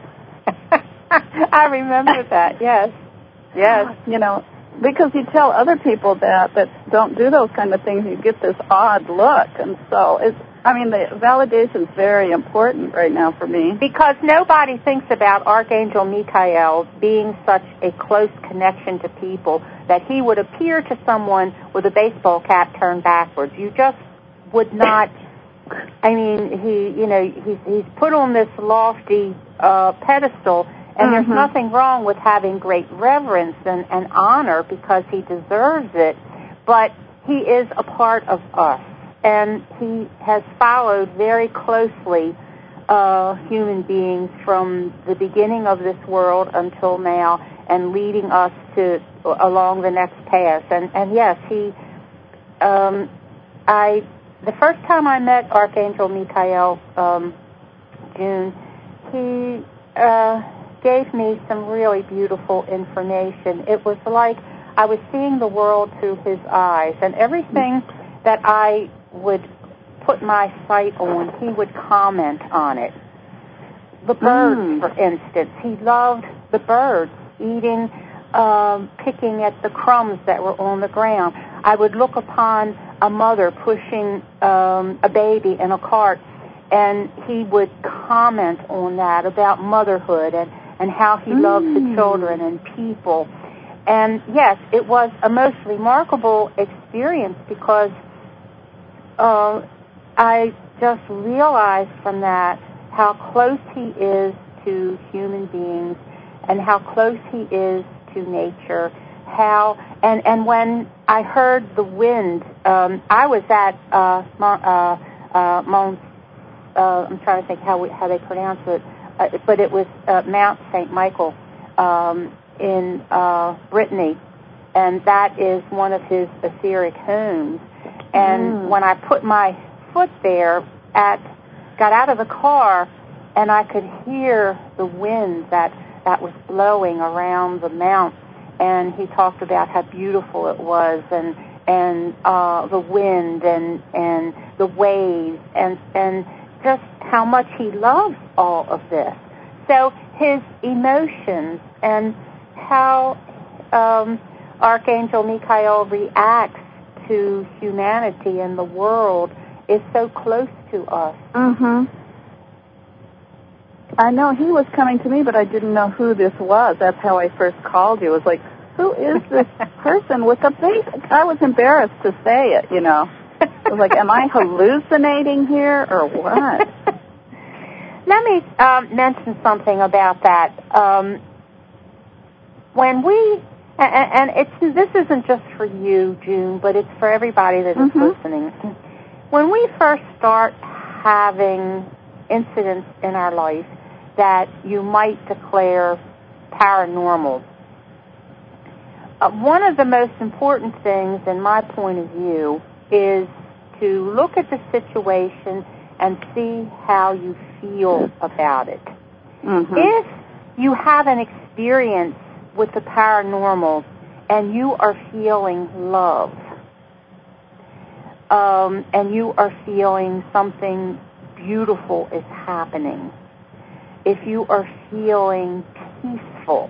I remember that, yes. Yes. You know, because you tell other people that that don't do those kind of things, you get this odd look. And so, it's, I mean, the validation's very important right now for me. Because nobody thinks about Archangel Michael being such a close connection to people that he would appear to someone with a baseball cap turned backwards. You just would not, I mean, he, you know, he's, he's put on this lofty uh, pedestal, and mm-hmm. there's nothing wrong with having great reverence and, and honor because he deserves it, but he is a part of us. and he has followed very closely uh, human beings from the beginning of this world until now, and leading us to along the next path. And, and yes, he, um, I, the first time I met Archangel Michael, um, June, he uh, gave me some really beautiful information. It was like I was seeing the world through his eyes, and everything that I would put my sight on, he would comment on it. The birds, mm. for instance, he loved the birds, eating, um, picking at the crumbs that were on the ground. I would look upon a mother pushing um, a baby in a cart, and he would comment on that, about motherhood and, and how he mm. loved the children and people. And yes, it was a most remarkable experience, because uh, I just realized from that how close he is to human beings and how close he is to nature. How and and when I heard the wind, um, I was at uh, Mont, uh, uh, Mont uh, I'm trying to think how we, how they pronounce it, uh, but it was uh, Mount Saint Michael um, in uh, Brittany, and that is one of his etheric homes. And mm. when I put my foot there, at got out of the car, and I could hear the wind that, that was blowing around the mount. And he talked about how beautiful it was, and and uh, the wind and and the waves, and and just how much he loves all of this. So his emotions and how um, Archangel Michael reacts to humanity and the world is so close to us. Mm-hmm. I know he was coming to me, but I didn't know who this was. That's how I first called you. It was like, who is this person with a face? I was embarrassed to say it, you know. I was like, am I hallucinating here or what? Let me um, mention something about that. Um, when we, and, and it's this isn't just for you, June, but it's for everybody that is mm-hmm. listening. When we first start having incidents in our life that you might declare paranormal, uh, one of the most important things, in my point of view, is to look at the situation and see how you feel about it. Mm-hmm. If you have an experience with the paranormal and you are feeling love, um, and you are feeling something beautiful is happening, if you are feeling peaceful,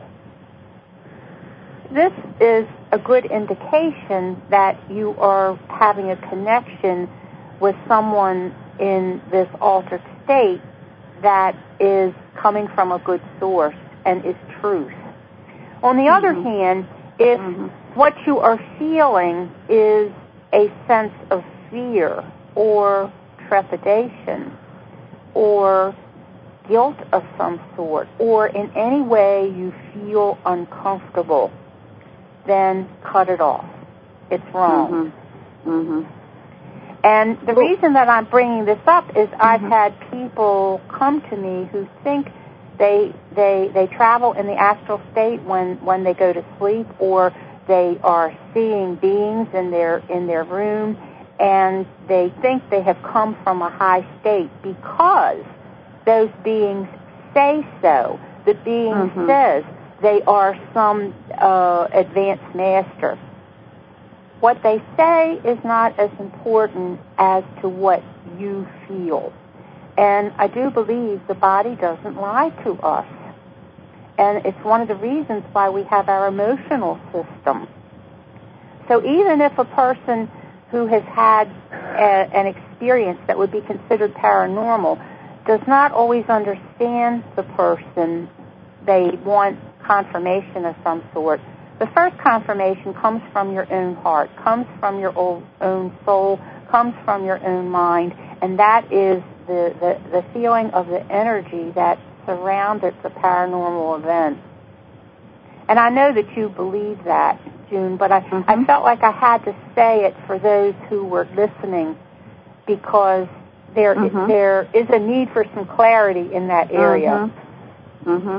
this is a good indication that you are having a connection with someone in this altered state that is coming from a good source and is truth. On the mm-hmm. other hand, if mm-hmm. what you are feeling is a sense of fear or trepidation or guilt of some sort, or in any way you feel uncomfortable, then cut it off. It's wrong. Mm-hmm. Mm-hmm. And the well, reason that I'm bringing this up is mm-hmm. I've had people come to me who think they they they travel in the astral state when, when they go to sleep, or they are seeing beings in their in their room, and they think they have come from a high state because those beings say so. The being mm-hmm. says they are some uh, advanced master. What they say is not as important as to what you feel. And I do believe the body doesn't lie to us. And it's one of the reasons why we have our emotional system. So even if a person who has had a, an experience that would be considered paranormal does not always understand the person, they want confirmation of some sort. The first confirmation comes from your own heart, comes from your own soul, comes from your own mind, and that is the, the, the feeling of the energy that surrounded the paranormal event. And I know that you believe that, June, but I, mm-hmm. I felt like I had to say it for those who were listening, because there Mhm. there is a need for some clarity in that area. Mhm. Mhm.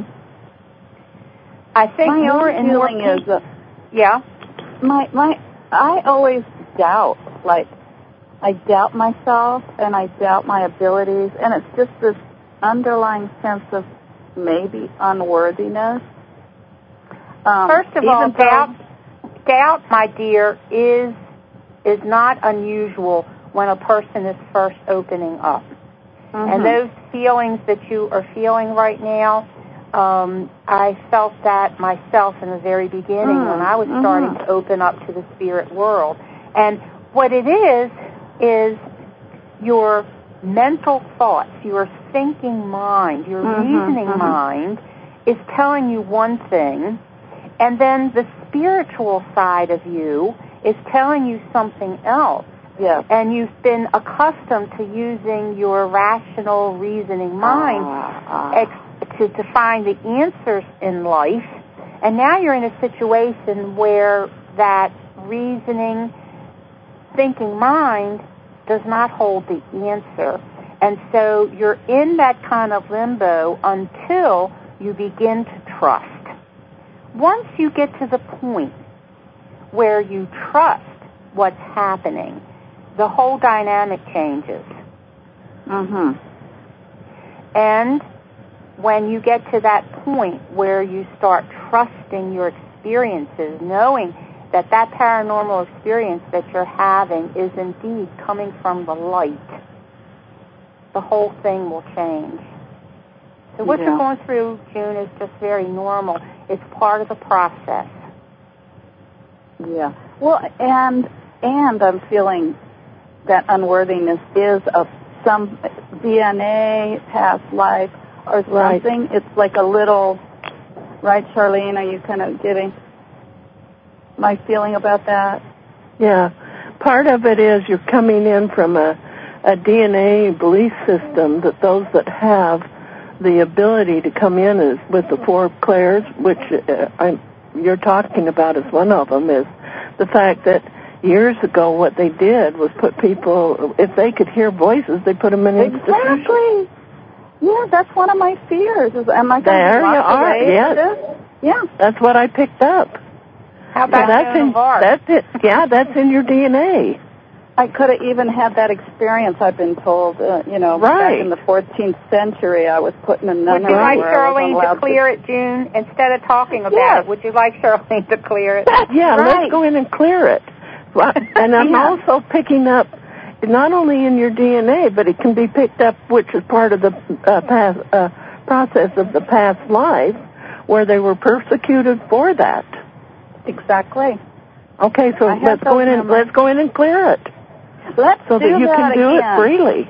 I think My more own and more feeling is people, that yeah. my my I always doubt, like I doubt myself and I doubt my abilities, and it's just this underlying sense of maybe unworthiness. Um, First of even all, though- doubt, doubt, my dear, is is not unusual when a person is first opening up. Mhm. And those feelings that you are feeling right now, um, I felt that myself in the very beginning Mm, when I was starting mhm. to open up to the spirit world. And what it is, is your mental thoughts, your thinking mind, your Mhm, reasoning mhm. mind is telling you one thing, and then the spiritual side of you is telling you something else. Yes. And you've been accustomed to using your rational reasoning mind Ah, ex- to, to find the answers in life. And now you're in a situation where that reasoning, thinking mind does not hold the answer. And so you're in that kind of limbo until you begin to trust. Once you get to the point where you trust what's happening, the whole dynamic changes. Mhm. And when you get to that point where you start trusting your experiences, knowing that that paranormal experience that you're having is indeed coming from the light, the whole thing will change. So what Yeah. you're going through, June, is just very normal. It's part of the process. Yeah. Well, and and I'm feeling that unworthiness is of some D N A, past life, or Right. something. It's like a little, right, Charlene? Are you kind of getting my feeling about that? Yeah. Part of it is you're coming in from a, a D N A belief system that those that have the ability to come in is with the four clairs, which uh, I'm, you're talking about as one of them, is the fact that years ago what they did was put people, if they could hear voices, they put them in institutions. Exactly. Yeah, that's one of my fears. Is am I going to There be you locked are, away yes. for this? Yeah. That's what I picked up. How So about that's Joan in, of Arc? that's it. Yeah, that's in your D N A. I could have even had that experience, I've been told, uh, you know, Right. back in the fourteenth century, I was put in a nunnery Would you like where I wasn't Charlene allowed to clear it, June? Instead of talking about Yes. it, would you like Charlene to clear it? That's Yeah, right. let's go in and clear it. Well, and I'm Yeah. also picking up, not only in your D N A, but it can be picked up, which is part of the uh, past, uh, process of the past life, where they were persecuted for that. Exactly. Okay, so I have let's go those in and memories. let's go in and clear it, Let's so do that you that can do again. it freely.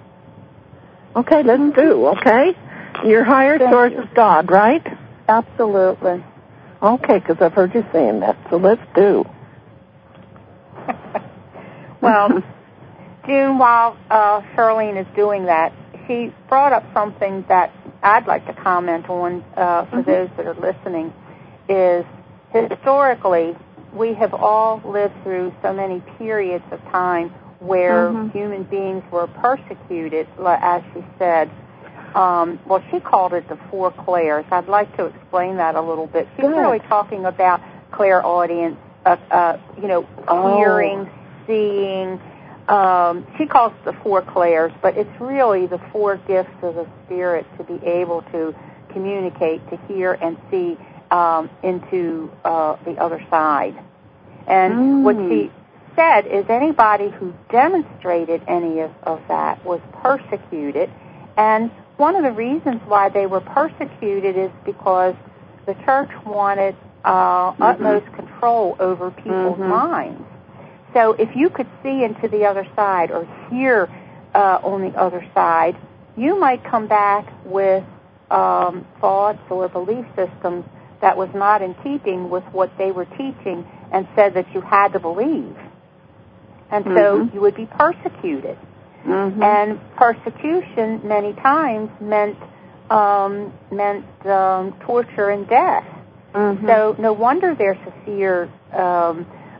Okay, let's Mhm. do. Okay, your higher Thank source you. is God, right? Absolutely. Okay, because I've heard you saying that. So let's do. Well, June, while uh, Charlene is doing that, she brought up something that I'd like to comment on uh, for Mhm. those that are listening, is historically we have all lived through so many periods of time where Mhm. human beings were persecuted, li- as she said. Um, well, she called it the four clairs. I'd like to explain that a little bit. She's Good. really talking about clairaudience, uh, uh, you know, Oh. hearing, seeing. Um, she calls it the four clairs, but it's really the four gifts of the spirit to be able to communicate, to hear and see um, into uh, the other side. And Mm. what she said is anybody who demonstrated any of, of that was persecuted, and one of the reasons why they were persecuted is because the church wanted uh, Mm-hmm. utmost control over people's Mhm. minds. So if you could see into the other side or hear uh, on the other side, you might come back with um, thoughts or belief systems that was not in keeping with what they were teaching and said that you had to believe. And so Mhm. you would be persecuted. Mhm. And persecution many times meant um, meant um, torture and death. Mhm. So no wonder there's a fear um,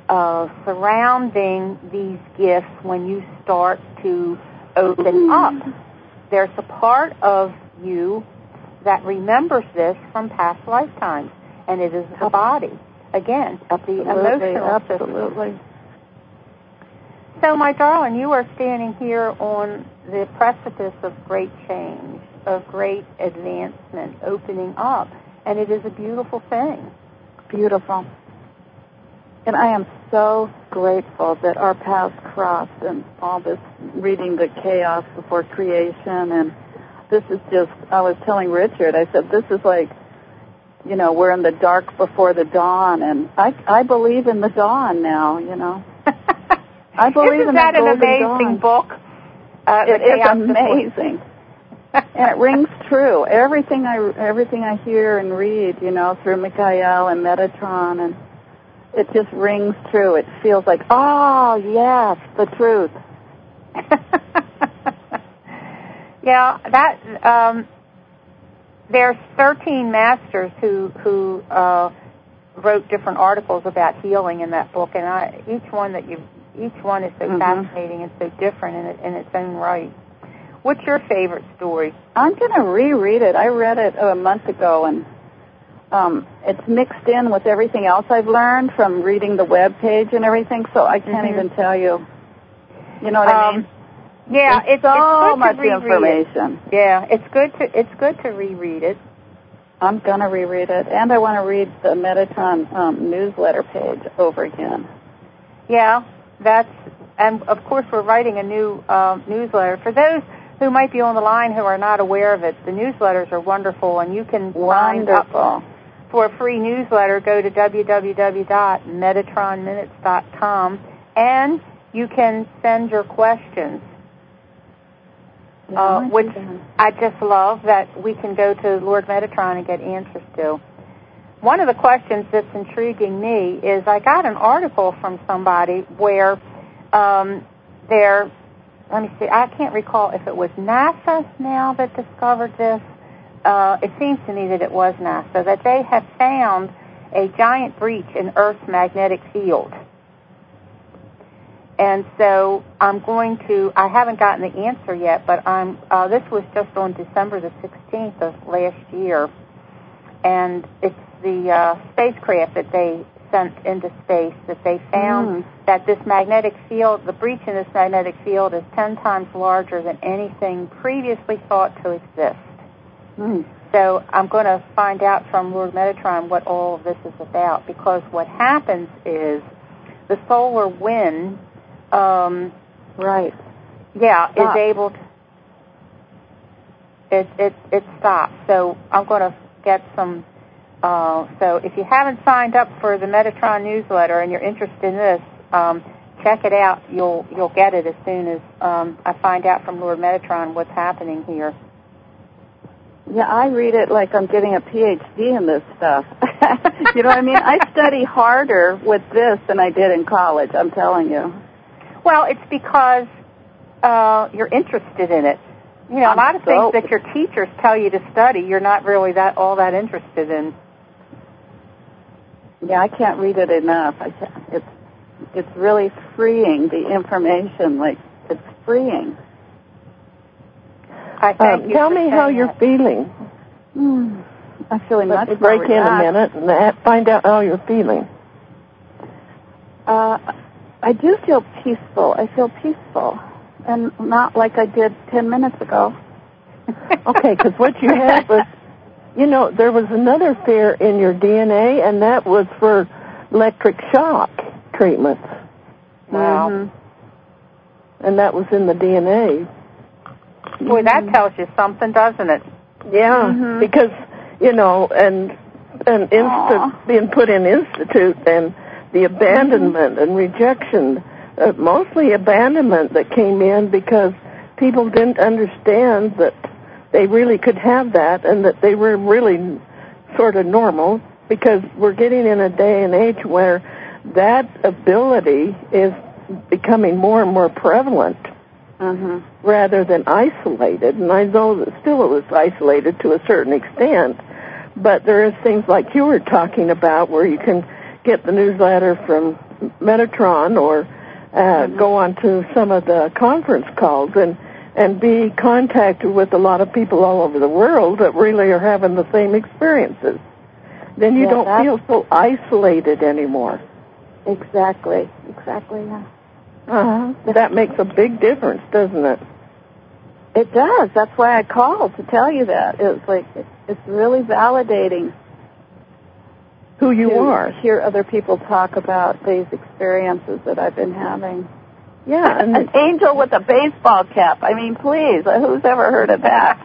uh, surrounding these gifts when you start to open up. There's a part of you that remembers this from past lifetimes, and it is the body. Again, absolutely, the emotional absolutely. system. So, my darling, you are standing here on the precipice of great change, of great advancement, opening up, and it is a beautiful thing. Beautiful. And I am so grateful that our paths crossed and all this, reading the chaos before creation, and this is just, I was telling Richard, I said, this is like, you know, we're in the dark before the dawn, and I, I believe in the dawn now, you know. I believe Isn't in that the an amazing dawn. book? Uh, it is amazing. And it rings true. Everything I, everything I hear and read, you know, through Michael and Metatron, and it just rings true. It feels like, oh, yes, the truth. Yeah, that, um, there's thirteen masters who, who, uh, wrote different articles about healing in that book, and I, each one that you, each one is so mm-hmm. fascinating and so different in, it, in its own right. What's your favorite story? I'm going to reread it. I read it a month ago, and um, it's mixed in with everything else I've learned from reading the web page and everything, so I can't mm-hmm. even tell you. You know what um, I mean? Yeah, it's, it's so it's good much to reread information. It. Yeah, it's good to it's good to reread it. I'm going to reread it, and I want to read the Metatron um, newsletter page over again. Yeah, that's, and of course we're writing a new uh, newsletter. For those who might be on the line who are not aware of it, the newsletters are wonderful, and you can sign up for a free newsletter. Go to w w w dot metatron minutes dot com, and you can send your questions. Yeah, uh, which I just love that we can go to Lord Metatron and get answers to. One of the questions that's intriguing me is I got an article from somebody where um, they're, let me see, I can't recall if it was NASA now that discovered this. Uh, it seems to me that it was NASA, that they have found a giant breach in Earth's magnetic field. And so I'm going to, I haven't gotten the answer yet, but I'm, uh, this was just on December the sixteenth of last year. And it's the uh, spacecraft that they sent into space that they found mm. that this magnetic field, the breach in this magnetic field is ten times larger than anything previously thought to exist. Mm. So I'm going to find out from Lord Metatron what all of this is about, because what happens is the solar wind Um, right. Yeah, Stop. is able to, it, it, it stops. So I'm going to get some, uh, so if you haven't signed up for the Metatron newsletter and you're interested in this, um, check it out. You'll, you'll get it as soon as, um, I find out from Lord Metatron what's happening here. Yeah, I read it like I'm getting a P H D in this stuff. You know what I mean? I study harder with this than I did in college, I'm telling you. Well, it's because uh, you're interested in it. You know, I'm a lot of so things that your teachers tell you to study, you're not really that all that interested in. Yeah, I can't read it enough. I can't. It's it's really freeing, the information. Like, it's freeing. I thank um, you tell for me how you're that. feeling. Mm, I'm feeling Let much me more break in a minute and find out how you're feeling. Uh. I do feel peaceful. I feel peaceful, and not like I did ten minutes ago. Okay, because what you had was, you know, there was another fear in your D N A, and that was for electric shock treatments. Wow. Mm-hmm. And that was in the D N A. Boy, that tells you something, doesn't it? Yeah, mm-hmm. because, you know, and, and insta- being put in institute and the abandonment and rejection, uh, mostly abandonment that came in because people didn't understand that they really could have that and that they were really sort of normal, because we're getting in a day and age where that ability is becoming more and more prevalent mm-hmm. rather than isolated. And I know that still it was isolated to a certain extent, but there is things like you were talking about where you can get the newsletter from Metatron or uh, mm-hmm. go on to some of the conference calls and, and be contacted with a lot of people all over the world that really are having the same experiences. Then you yeah, don't feel so isolated anymore. Exactly, exactly, yeah. Uh-huh. That makes a big difference, doesn't it? It does. That's why I called to tell you that. It's like, it's really validating who you to are. Hear other people talk about these experiences that I've been having. Yeah, and an angel with a baseball cap. I mean, please, who's ever heard of that?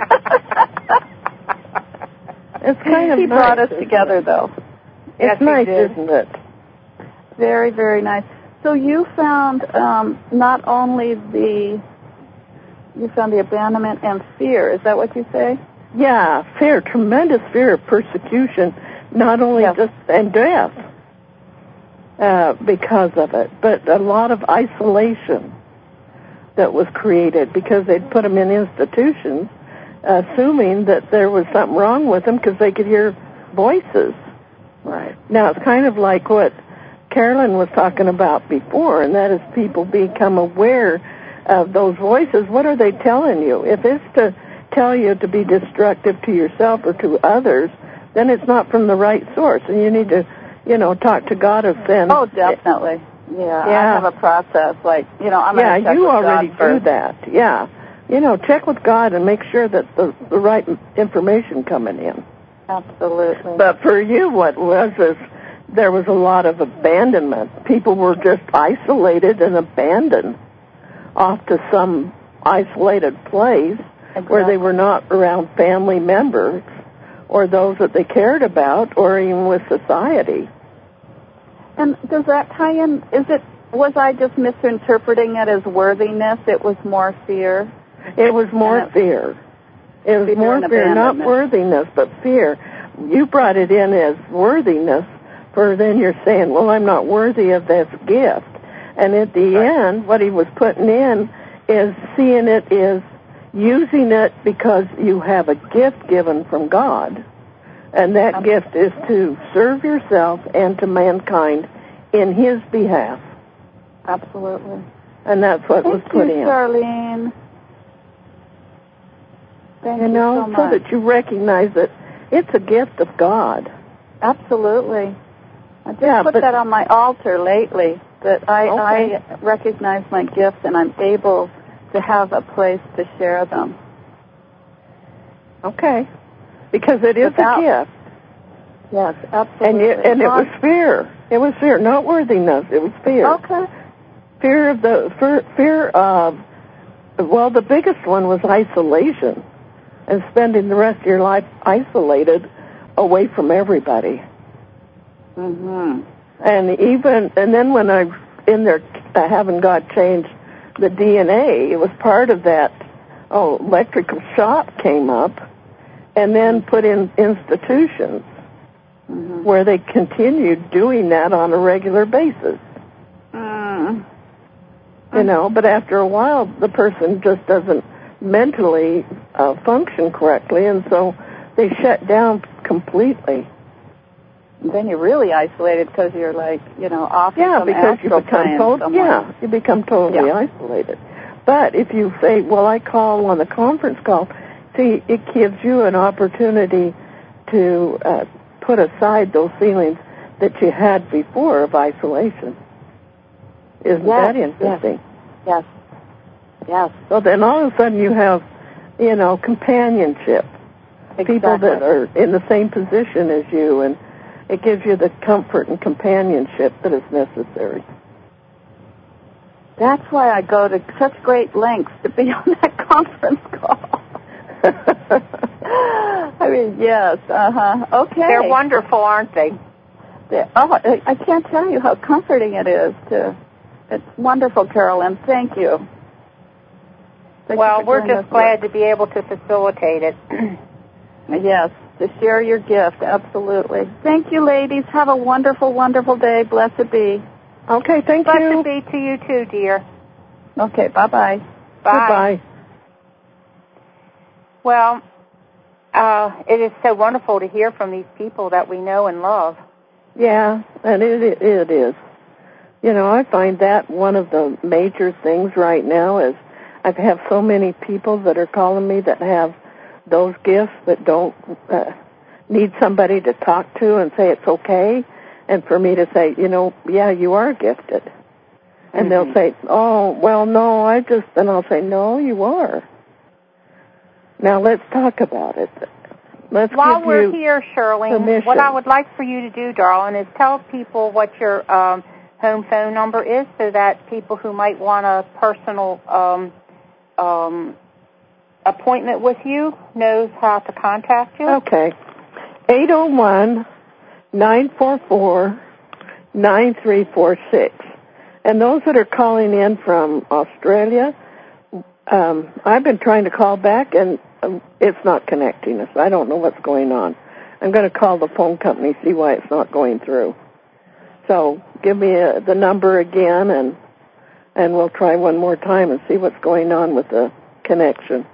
It's kind of he nice, brought us together, it? though. It's yes, nice, isn't it? Very, very nice. So you found um, not only the you found the abandonment and fear. Is that what you say? Yeah, fear, tremendous fear of persecution, not only yes. just and death uh, because of it, but a lot of isolation that was created because they'd put them in institutions, assuming that there was something wrong with them because they could hear voices. Right. Now, it's kind of like what Carolyn was talking about before, and that is people become aware of those voices. What are they telling you? If it's to tell you to be destructive to yourself or to others, then it's not from the right source, and you need to, you know, talk to God of sin. Oh, definitely. Yeah, yeah. I have a process, like, you know, I'm yeah, going to check you with already God do first. that. Yeah, you know, check with God and make sure that the, the right information coming in. Absolutely. But for you, what was is there was a lot of abandonment. People were just isolated and abandoned off to some isolated place exactly. where they were not around family members or those that they cared about or even with society. And does that tie in? Is it, was I just misinterpreting it as worthiness? It was more fear? It was more it, fear. It was fear more fear, not worthiness, but fear. You brought it in as worthiness, for then you're saying, well, I'm not worthy of this gift. And at the right. end, what he was putting in is seeing it as using it because you have a gift given from God. And that Absolutely. gift is to serve yourself and to mankind in his behalf. Absolutely. And that's what Thank was put you, in. Charlene. Thank you you know, so much. so that you recognize that it's a gift of God. Absolutely. I just yeah, put but, that on my altar lately, that I, okay. I recognize my gifts and I'm able to have a place to share them. Okay. Because it is Without, a gift. Yes, absolutely. And, you, and it was fear. It was fear, not worthiness. It was fear. Okay. Fear of the, fear, fear of, well, the biggest one was isolation and spending the rest of your life isolated away from everybody. Mm-hmm. And even, and then when I, in there, uh, having God change the D N A, it was part of that, oh, electrical shock came up, and then put in institutions mm-hmm. where they continued doing that on a regular basis. Mm. You know, but after a while, the person just doesn't mentally uh, function correctly, and so they shut down completely. And then you're really isolated because you're like, you know, off yeah, some because you become total, yeah, you become totally yeah. isolated. But if you say, well, I call on the conference call, see, it gives you an opportunity to uh, put aside those feelings that you had before of isolation. Isn't yes, that interesting? Yes. Yes. So then all of a sudden you have, you know, companionship. Exactly. People that are in the same position as you, and it gives you the comfort and companionship that is necessary. That's why I go to such great lengths to be on that conference call. I mean, yes, uh-huh. Okay. They're wonderful, aren't they? They're, oh, I can't tell you how comforting it is to, it's wonderful, Carolyn. Thank you. Thank well, you we're just glad work. to be able to facilitate it. Yes, to share your gift, absolutely. Thank you, ladies. Have a wonderful, wonderful day. Blessed be. Okay, thank Blessed you. Blessed be to you too, dear. Okay, bye-bye. Bye. Goodbye. Well, uh, it is so wonderful to hear from these people that we know and love. Yeah, and it, it is. You know, I find that one of the major things right now is I have so many people that are calling me that have those gifts that don't uh, need somebody to talk to and say it's okay, and for me to say, you know, yeah, you are gifted. And mm-hmm. they'll say, oh, well, no, I just, and I'll say, no, you are. Now let's talk about it. Let's While give we're you here, Shirlene, permission. What I would like for you to do, darling, is tell people what your um, home phone number is so that people who might want a personal um, um, appointment with you knows how to contact you. Okay. eight oh one, nine four four, nine three four six. And those that are calling in from Australia, um, I've been trying to call back, and um, it's not connecting us. I don't know what's going on. I'm going to call the phone company, see why it's not going through. So give me a, the number again, and and we'll try one more time and see what's going on with the connection.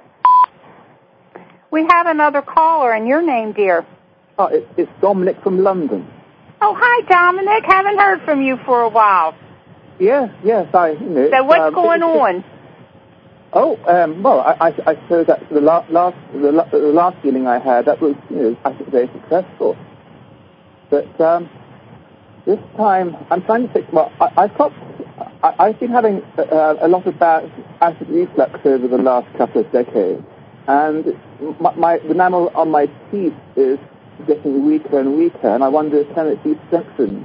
We have another caller, and your name, dear? Oh, it, it's Dominic from London. Oh, hi, Dominic. Haven't heard from you for a while. Yes, yes, I, you know. So what's um, going it, on? It, oh, um, well, I, I, I suppose that the la- last, the, la- the last healing I had, that was, you know, I think very successful. But um, this time, I'm trying to think. Well, I, I've got, I, I've been having uh, a lot of bad acid reflux over the last couple of decades, and my, my the enamel on my teeth is getting weaker and weaker, and I wonder, can it be strengthened?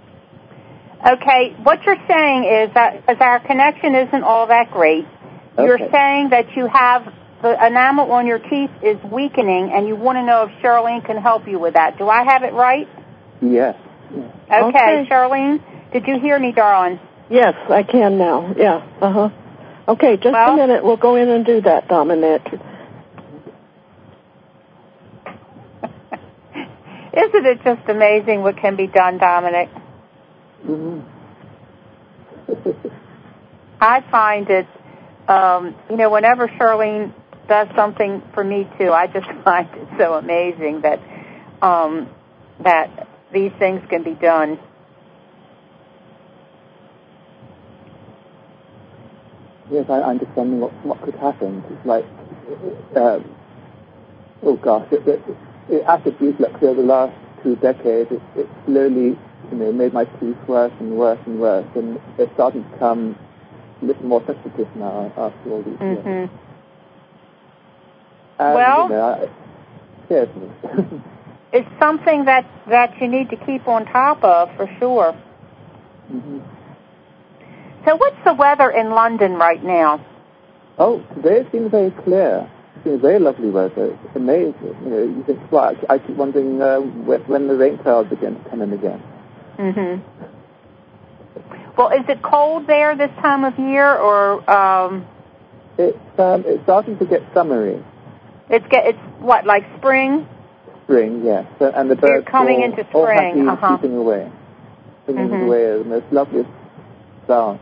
Okay, what you're saying is that, because our connection isn't all that great, okay. You're saying that you have the enamel on your teeth is weakening, and you want to know if Charlene can help you with that. Do I have it right? Yes. Okay, okay. Charlene, did you hear me, darling? Yes, I can now. Yeah, uh-huh. Okay, just well, a minute. We'll go in and do that, Dominic. Isn't it just amazing what can be done, Dominic? Mm-hmm. I find it, um, you know, whenever Charlene does something for me too, I just find it so amazing that um, that these things can be done. Yes, I, I'm just wondering what, what could happen. It's like, uh, oh gosh, it, it, it, acid reflux over the last two decades, it, it slowly, you know, made my teeth worse and worse and worse, and they're starting to become a little more sensitive now after all these mm-hmm. years. And, well, you know, I, yes. It's something that, that you need to keep on top of, for sure. Mm-hmm. So what's the weather in London right now? Oh, today it seems very clear. It's been very lovely weather. It's amazing. You know, you think, well, I, I keep wondering uh, when, when the rain clouds begin to come in again. Mm-hmm. Well, is it cold there this time of year, or? Um, it's um, it's starting to get summery. It's get it's what, like spring? Spring, yes. So, and the so you're birds coming all, into all spring. happy, uh-huh. keeping away, singing mm-hmm. away the most loveliest sound.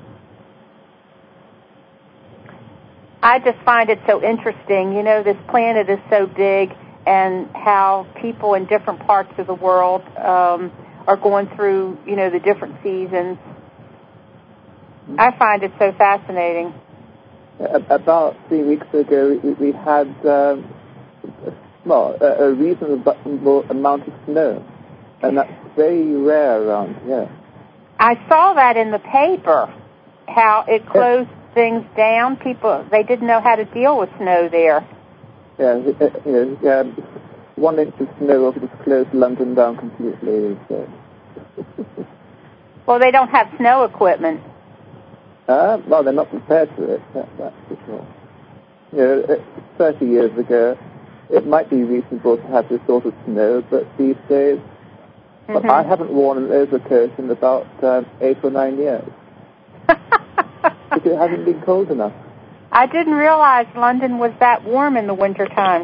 I just find it so interesting. You know, this planet is so big, and how people in different parts of the world um, are going through, you know, the different seasons. Mm-hmm. I find it so fascinating. About three weeks ago, we, we had, um, well, a, a reasonable amount of snow, and that's very rare around here. I saw that in the paper, how it closed yes. things down. People, they didn't know how to deal with snow there. Yeah, you know, um, one inch of snow over just closed London down completely. So. Well, they don't have snow equipment. Uh, well, they're not prepared for it, that, that's for sure. You know, thirty years ago, it might be reasonable to have this sort of snow, but these days, mm-hmm. well, I haven't worn an overcoat in about um, eight or nine years. Because it hasn't been cold enough. I didn't realize London was that warm in the wintertime.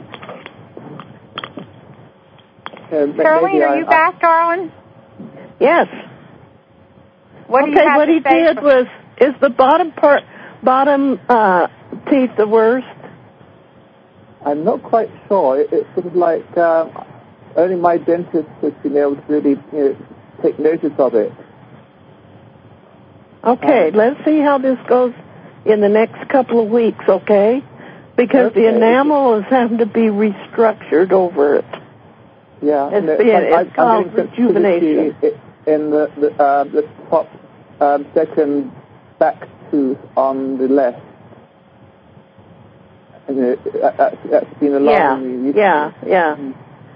Um, Charlene, are I, you I, back, darling? Yes. What okay, do you have what to he say did for- was, is the bottom part, bottom uh, teeth the worst? I'm not quite sure. It, it's sort of like uh, only my dentist has been able to really, you know, take notice of it. Okay, Um, let's see how this goes in the next couple of weeks, okay? Because okay. the enamel is having to be restructured over it. Yeah, It's, no, yeah, I'm, it's I'm called getting rejuvenation. sensitivity in the the, uh, the top um, second back tooth on the left. And it, that, that's, that's been alarming me. Yeah, yeah, yeah. Mm.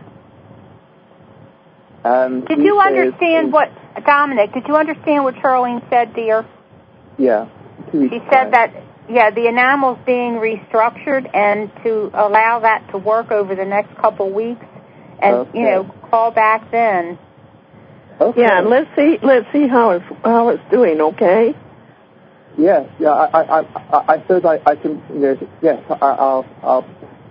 Um, Did you understand what, Dominic, did you understand what Charlene said, dear? Yeah. Two weeks She said time. that, yeah, the enamel's being restructured, and to allow that to work over the next couple weeks, and, okay. you know, call back then. Okay. Yeah, and let's see, let's see how it's, how it's doing, okay? Yes, yeah, I, I, I, I suppose I, I can, you know, yes, I, I'll, I'll,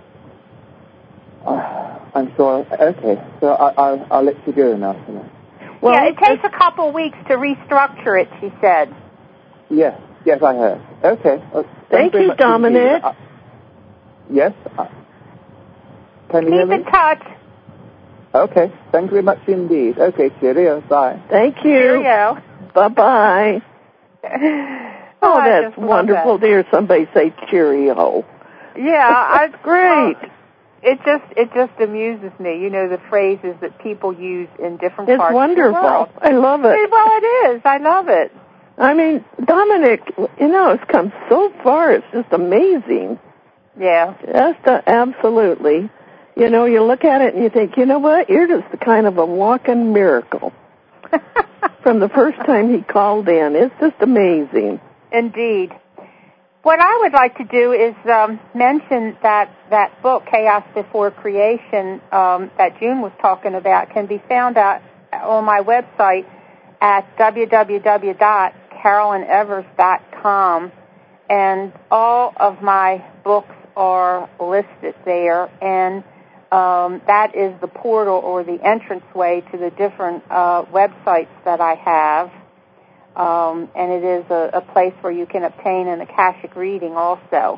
uh, I'm sure, okay, so I, I'll, I'll let you go now. You know. Well, yeah, it takes a couple weeks to restructure it, she said. Yes, yes, I have. Okay. Well, thank you, you, Dominic. I, yes? I, can you Keep hear me? in touch. Okay, thank you very much indeed. Okay, cheerio, bye. Thank you. Cheerio. Bye-bye. Oh, Oh, I that's just love wonderful that. to hear somebody say cheerio. Yeah, I, Great. Well, it just it just amuses me. You know, the phrases that people use in different It's parts wonderful. of the world. I love it. Well, it is. I love it. I mean, Dominic, you know, it's come so far. It's just amazing. Yeah. Just uh, absolutely. You know, you look at it and you think, you know what? You're just the kind of a walking miracle. From the first time he called in, it's just amazing. Indeed. What I would like to do is um, mention that that book, Chaos Before Creation, um, that June was talking about, can be found at, on my website at w w w dot carolyn evers dot com, and all of my books are listed there, and um, that is the portal or the entranceway to the different uh, websites that I have. Um, and it is a, a place where you can obtain an Akashic reading also.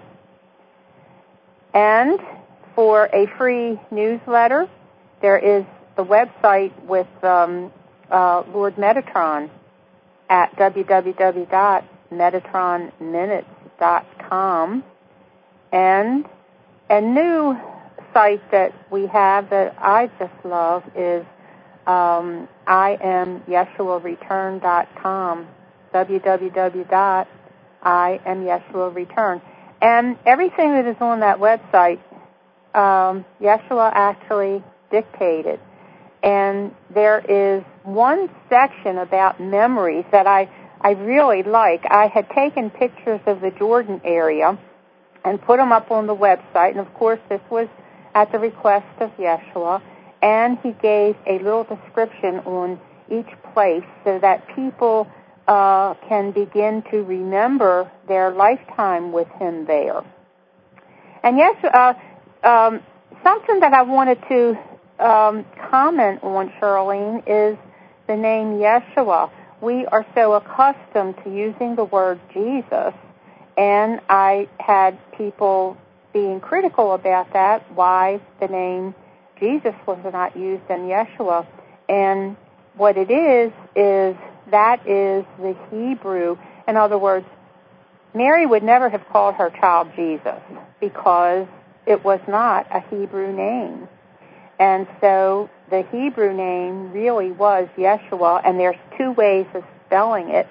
And for a free newsletter, there is the website with um, uh, Lord Metatron at w w w dot metatron minutes dot com. And a new site that we have that I just love is Um, I am Yeshua Return dot com, w w w dot I am Yeshua Return. And everything that is on that website, um, Yeshua actually dictated. And there is one section about memories that I, I really like. I had taken pictures of the Jordan area and put them up on the website, and of course this was at the request of Yeshua. And he gave a little description on each place so that people uh, can begin to remember their lifetime with him there. And yes, uh, um, something that I wanted to um, comment on, Charlene, is the name Yeshua. We are so accustomed to using the word Jesus, and I had people being critical about that, why the name Jesus was not used in Yeshua. And what it is, is that is the Hebrew. In other words, Mary would never have called her child Jesus because it was not a Hebrew name. And so the Hebrew name really was Yeshua, and there's two ways of spelling it.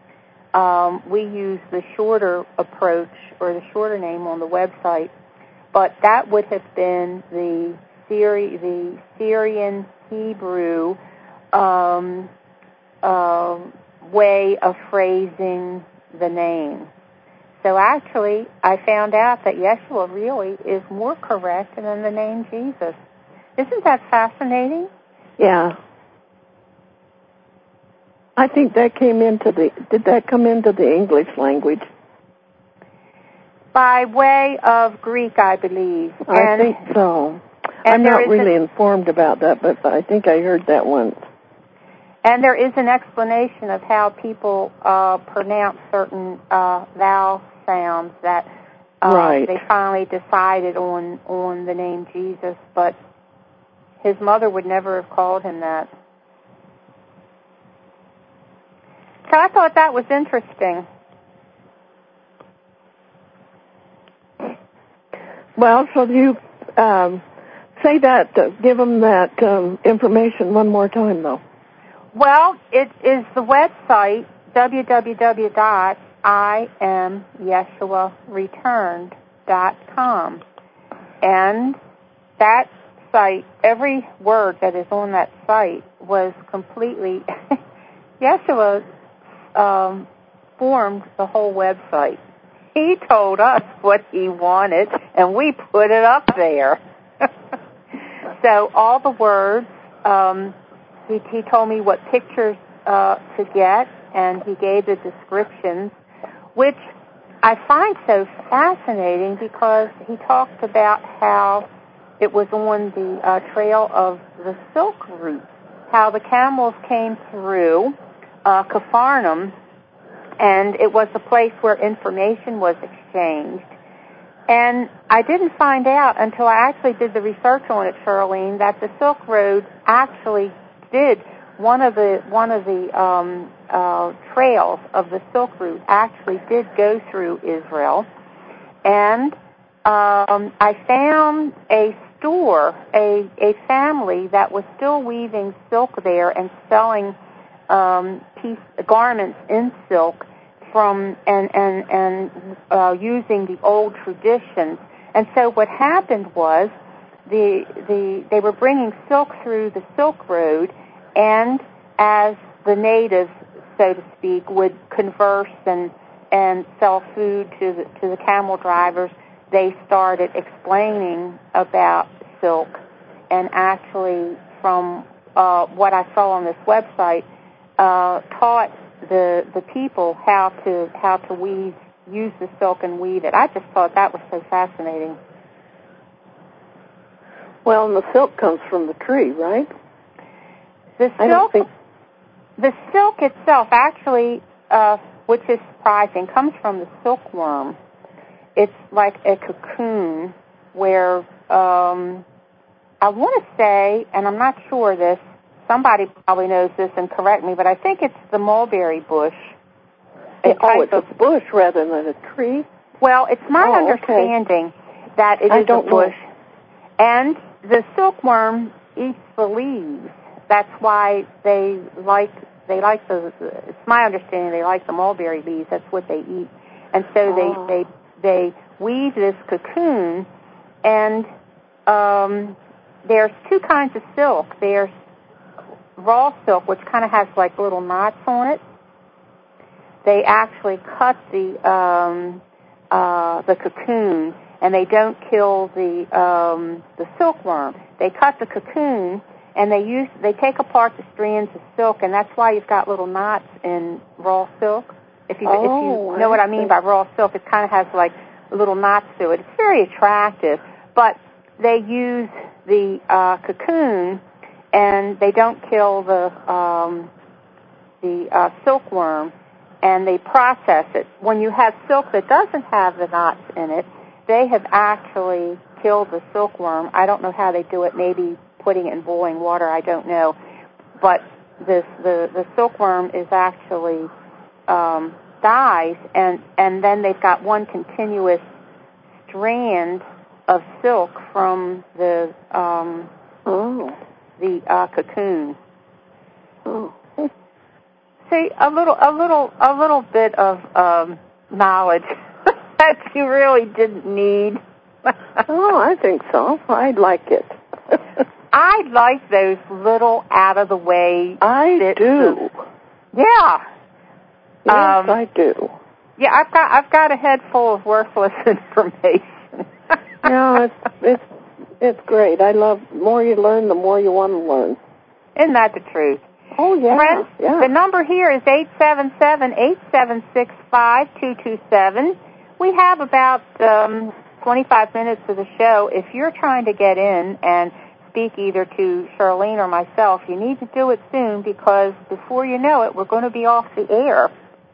Um, we use the shorter approach, or the shorter name on the website, but that would have been the Syri- the Syrian Hebrew um, uh, way of phrasing the name. So actually, I found out that Yeshua really is more correct than the name Jesus. Isn't that fascinating? Yeah. I think that came into the, did that come into the English language? By way of Greek, I believe. I and, think so. And I'm not really a, informed about that, but I think I heard that once. And there is an explanation of how people uh, pronounce certain uh, vowel sounds that uh, right. they finally decided on, on the name Jesus, but his mother would never have called him that. So I thought that was interesting. Well, so you um, say that, uh, give them that um, information one more time, though. Well, it is the website, w w w dot i am yeshua returned dot com. And that site, every word that is on that site was completely, Yeshua um, formed the whole website. He told us what he wanted, and we put it up there. So all the words, um, he, he told me what pictures uh, to get, and he gave the descriptions, which I find so fascinating because he talked about how it was on the uh, trail of the Silk Route, how the camels came through uh, Capharnaum, and it was a place where information was exchanged. And I didn't find out until I actually did the research on it, Charlene, that the Silk Road actually did one of the one of the um, uh, trails of the Silk Route actually did go through Israel. And um, I found a store, a a family that was still weaving silk there and selling um, piece garments in silk from and and and uh, using the old traditions. And so what happened was the the they were bringing silk through the Silk Road, and as the natives, so to speak, would converse and and sell food to the, to the camel drivers, they started explaining about silk. And actually, from uh, what I saw on this website, uh, taught the the people how to how to weave, use the silk and weave it. I just thought that was so fascinating. Well, and the silk comes from the tree, right? The I don't silk, think... the silk itself, actually, uh, which is surprising, comes from the silkworm. It's like a cocoon where um, I want to say, and I'm not sure of this, somebody probably knows this and correct me, but I think it's the mulberry bush. Yeah, oh, it's of, a bush rather than a tree? Well, it's my oh, understanding okay. that it I is don't a bush. Know. And the silkworm eats the leaves. That's why they like they like the. It's my understanding they like the mulberry leaves. That's what they eat, and so oh. they they they weave this cocoon. And um, there's two kinds of silk. There's raw silk, which kind of has like little knots on it. They actually cut the um, uh, the cocoon, and they don't kill the um, the silkworm. They cut the cocoon, and they use they take apart the strands of silk, and that's why you've got little knots in raw silk. If you oh, if you know I what I mean see. by raw silk, it kind of has like little knots to it. It's very attractive, but they use the uh, cocoon, and they don't kill the um, the uh, silkworm, and they process it. When you have silk that doesn't have the knots in it, they have actually killed the silkworm. I don't know how they do it, maybe putting it in boiling water, I don't know. But this, the, the silkworm is actually um, dies, and, and then they've got one continuous strand of silk from the um, oh. the uh, cocoon. Oh. See, a little, a little, a little bit of um, knowledge that you really didn't need. Oh, I think so. I'd like it. I like those little out-of-the-way I bits do. Of, yeah. Yes, um, I do. Yeah, I've got, I've got a head full of worthless information. Yeah, it's, it's, it's great. I love, the more you learn, the more you want to learn. Isn't that the truth? Oh, yeah. Friends, yeah. the number here is eight seven seven, eight seven six, five two two seven. We have about um, twenty-five minutes of the show. If you're trying to get in and speak either to Charlene or myself, you need to do it soon, because before you know it, we're going to be off the air.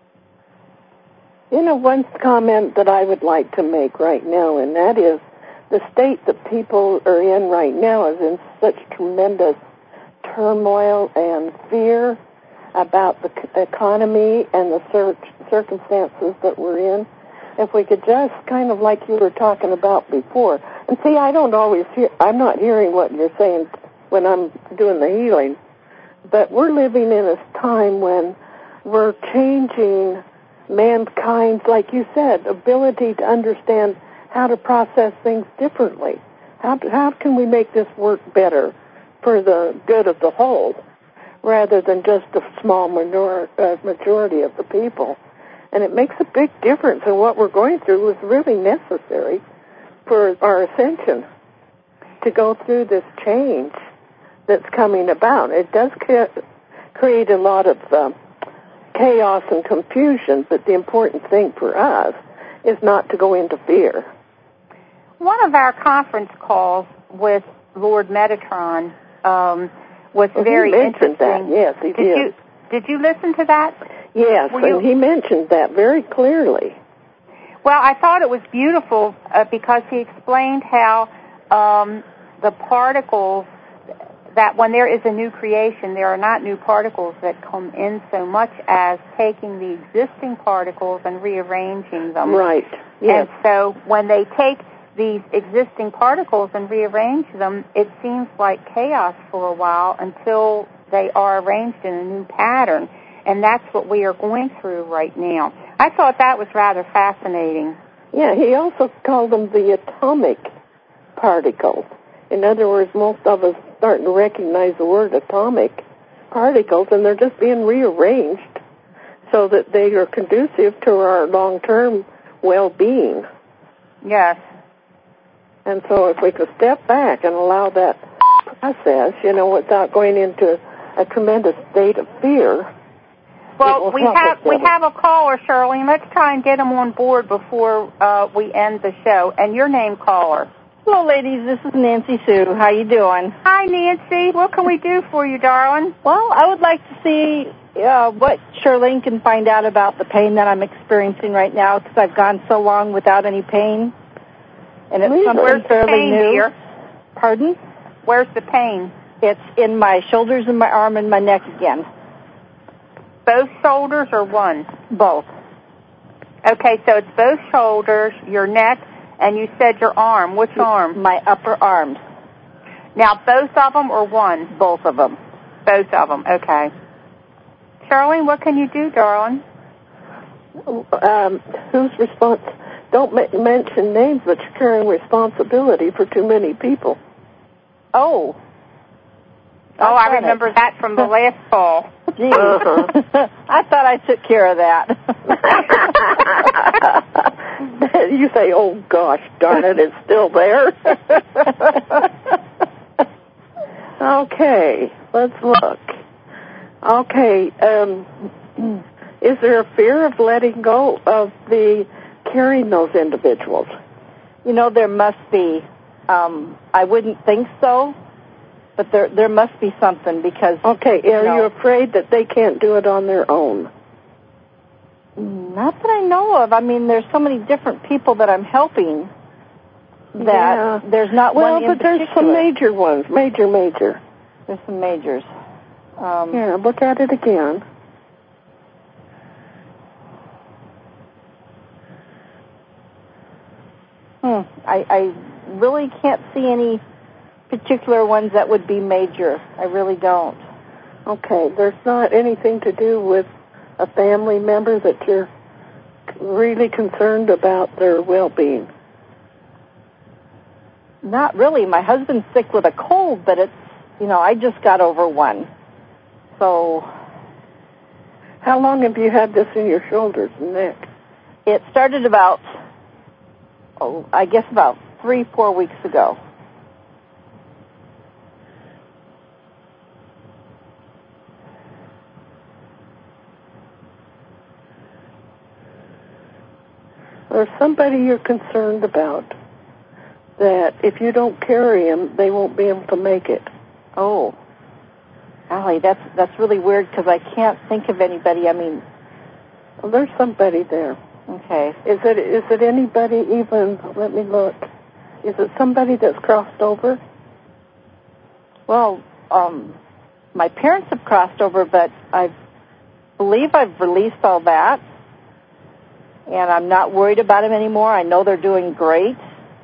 You know, one comment that I would like to make right now, and that is the state that people are in right now is in such tremendous turmoil and fear about the c- economy and the cir- circumstances that we're in. If we could just kind of like you were talking about before. And see, I don't always hear, I'm not hearing what you're saying when I'm doing the healing. But we're living in a time when we're changing mankind's, like you said, ability to understand how to process things differently. How, how can we make this work better for the good of the whole, rather than just a small minor, uh, majority of the people? And it makes a big difference, and what we're going through is really necessary for our ascension, to go through this change that's coming about. It does ca- create a lot of uh, chaos and confusion, but the important thing for us is not to go into fear. One of our conference calls with Lord Metatron um, was well, very he mentioned interesting. That. Yes, he did. did. You, did you listen to that? Yes, Were and you... he mentioned that very clearly. Well, I thought it was beautiful uh, because he explained how um, the particles, that when there is a new creation, there are not new particles that come in so much as taking the existing particles and rearranging them. Right, yes. And so when they take these existing particles and rearrange them, it seems like chaos for a while until they are arranged in a new pattern. And that's what we are going through right now. I thought that was rather fascinating. Yeah, he also called them the atomic particles. In other words, most of us starting to recognize the word atomic particles, and they're just being rearranged so that they are conducive to our long-term well-being. Yes. And so if we could step back and allow that process, you know, without going into a tremendous state of fear. Well, we have we have a caller, Shirley. Let's try and get him on board before uh, we end the show. And your name, caller. Hello, ladies. This is Nancy Sue. How you doing? Hi, Nancy. What can we do for you, darling? Well, I would like to see uh, what Charlene can find out about the pain that I'm experiencing right now, because I've gone so long without any pain, and it's something Where's fairly the pain, new. Dear? Pardon? Where's the pain? It's in my shoulders and my arm and my neck again. Both shoulders or one? Both. Okay, so it's both shoulders, your neck, and you said your arm. Which arm? My upper arms. Now, both of them or one? Both of them. Both of them, okay. Charlene, what can you do, darling? Um, who's respons- Don't ma- mention names, but you're carrying responsibility for too many people. Oh. Oh, I remember it. that from the last call. Gee. Uh-huh. I thought I took care of that. You say, oh, gosh, darn it, it's still there. Okay, let's look. Okay, um, is there a fear of letting go of the carrying those individuals? You know, there must be. Um, I wouldn't think so. But there there must be something because... Okay, are you know, you afraid that they can't do it on their own? Not that I know of. I mean, there's so many different people that I'm helping that yeah. there's not well, one in but there's particular. some major ones, major, major. There's some majors. Um, Here, look at it again. Hmm, I, I really can't see any particular ones that would be major. I really don't. Okay, there's not anything to do with a family member that you're really concerned about their well-being? Not really. My husband's sick with a cold, but it's, you know, I just got over one. So... How long have you had this in your shoulders and neck? It started about, oh, I guess about three, four weeks ago. There's somebody you're concerned about that if you don't carry them, they won't be able to make it. Oh. Golly, that's that's really weird because I can't think of anybody. I mean... Well, there's somebody there. Okay. Is it is it anybody even, let me look, is it somebody that's crossed over? Well, um, my parents have crossed over, but I've believe I've released all that, and I'm not worried about them anymore. I know they're doing great.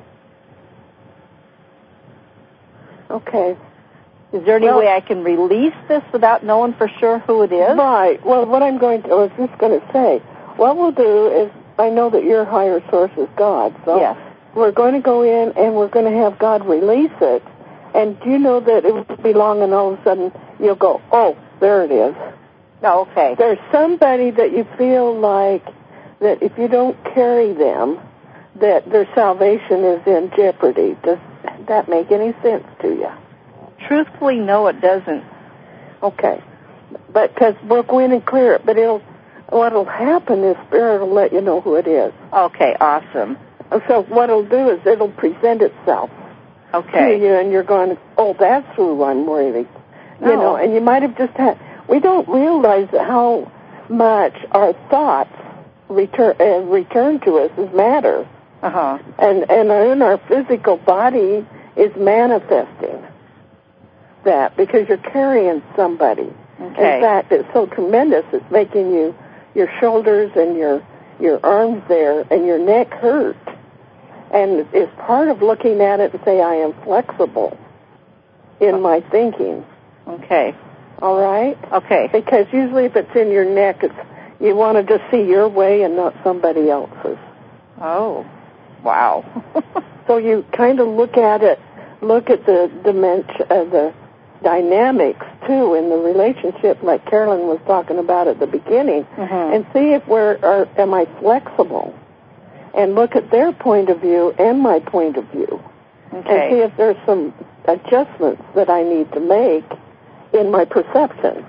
Okay. Is there any well, way I can release this without knowing for sure who it is? Right. Well, what I'm going to, I was just going to say, what we'll do is, I know that your higher source is God, so yes. we're going to go in and we're going to have God release it. And do you know that it will be long and all of a sudden you'll go, oh, there it is. Oh, okay. There's somebody that you feel like that if you don't carry them, that their salvation is in jeopardy. Does that make any sense to you? Truthfully, no, it doesn't. Okay. But because we'll go in and clear it, but it'll, what'll happen is Spirit will let you know who it is. Okay, awesome. So what it'll do is it'll present itself okay. to you, and you're going, oh, that's who I'm really, you no. know, and you might have just had, we don't realize how much our thoughts return, uh, return to us as matter. Uh-huh. And, and in our physical body is manifesting that because you're carrying somebody. Okay. In fact, it's so tremendous, it's making you, your shoulders and your, your arms there and your neck hurt. And it's part of looking at it and say, I am flexible in my thinking. Okay. All right? Okay. Because usually if it's in your neck, it's, you want to just see your way and not somebody else's. Oh, wow. So you kind of look at it, look at the dimension, uh, the dynamics, too, in the relationship like Carolyn was talking about at the beginning, mm-hmm. and see if where are, am I flexible, and look at their point of view and my point of view, okay. and see if there's some adjustments that I need to make in my perception.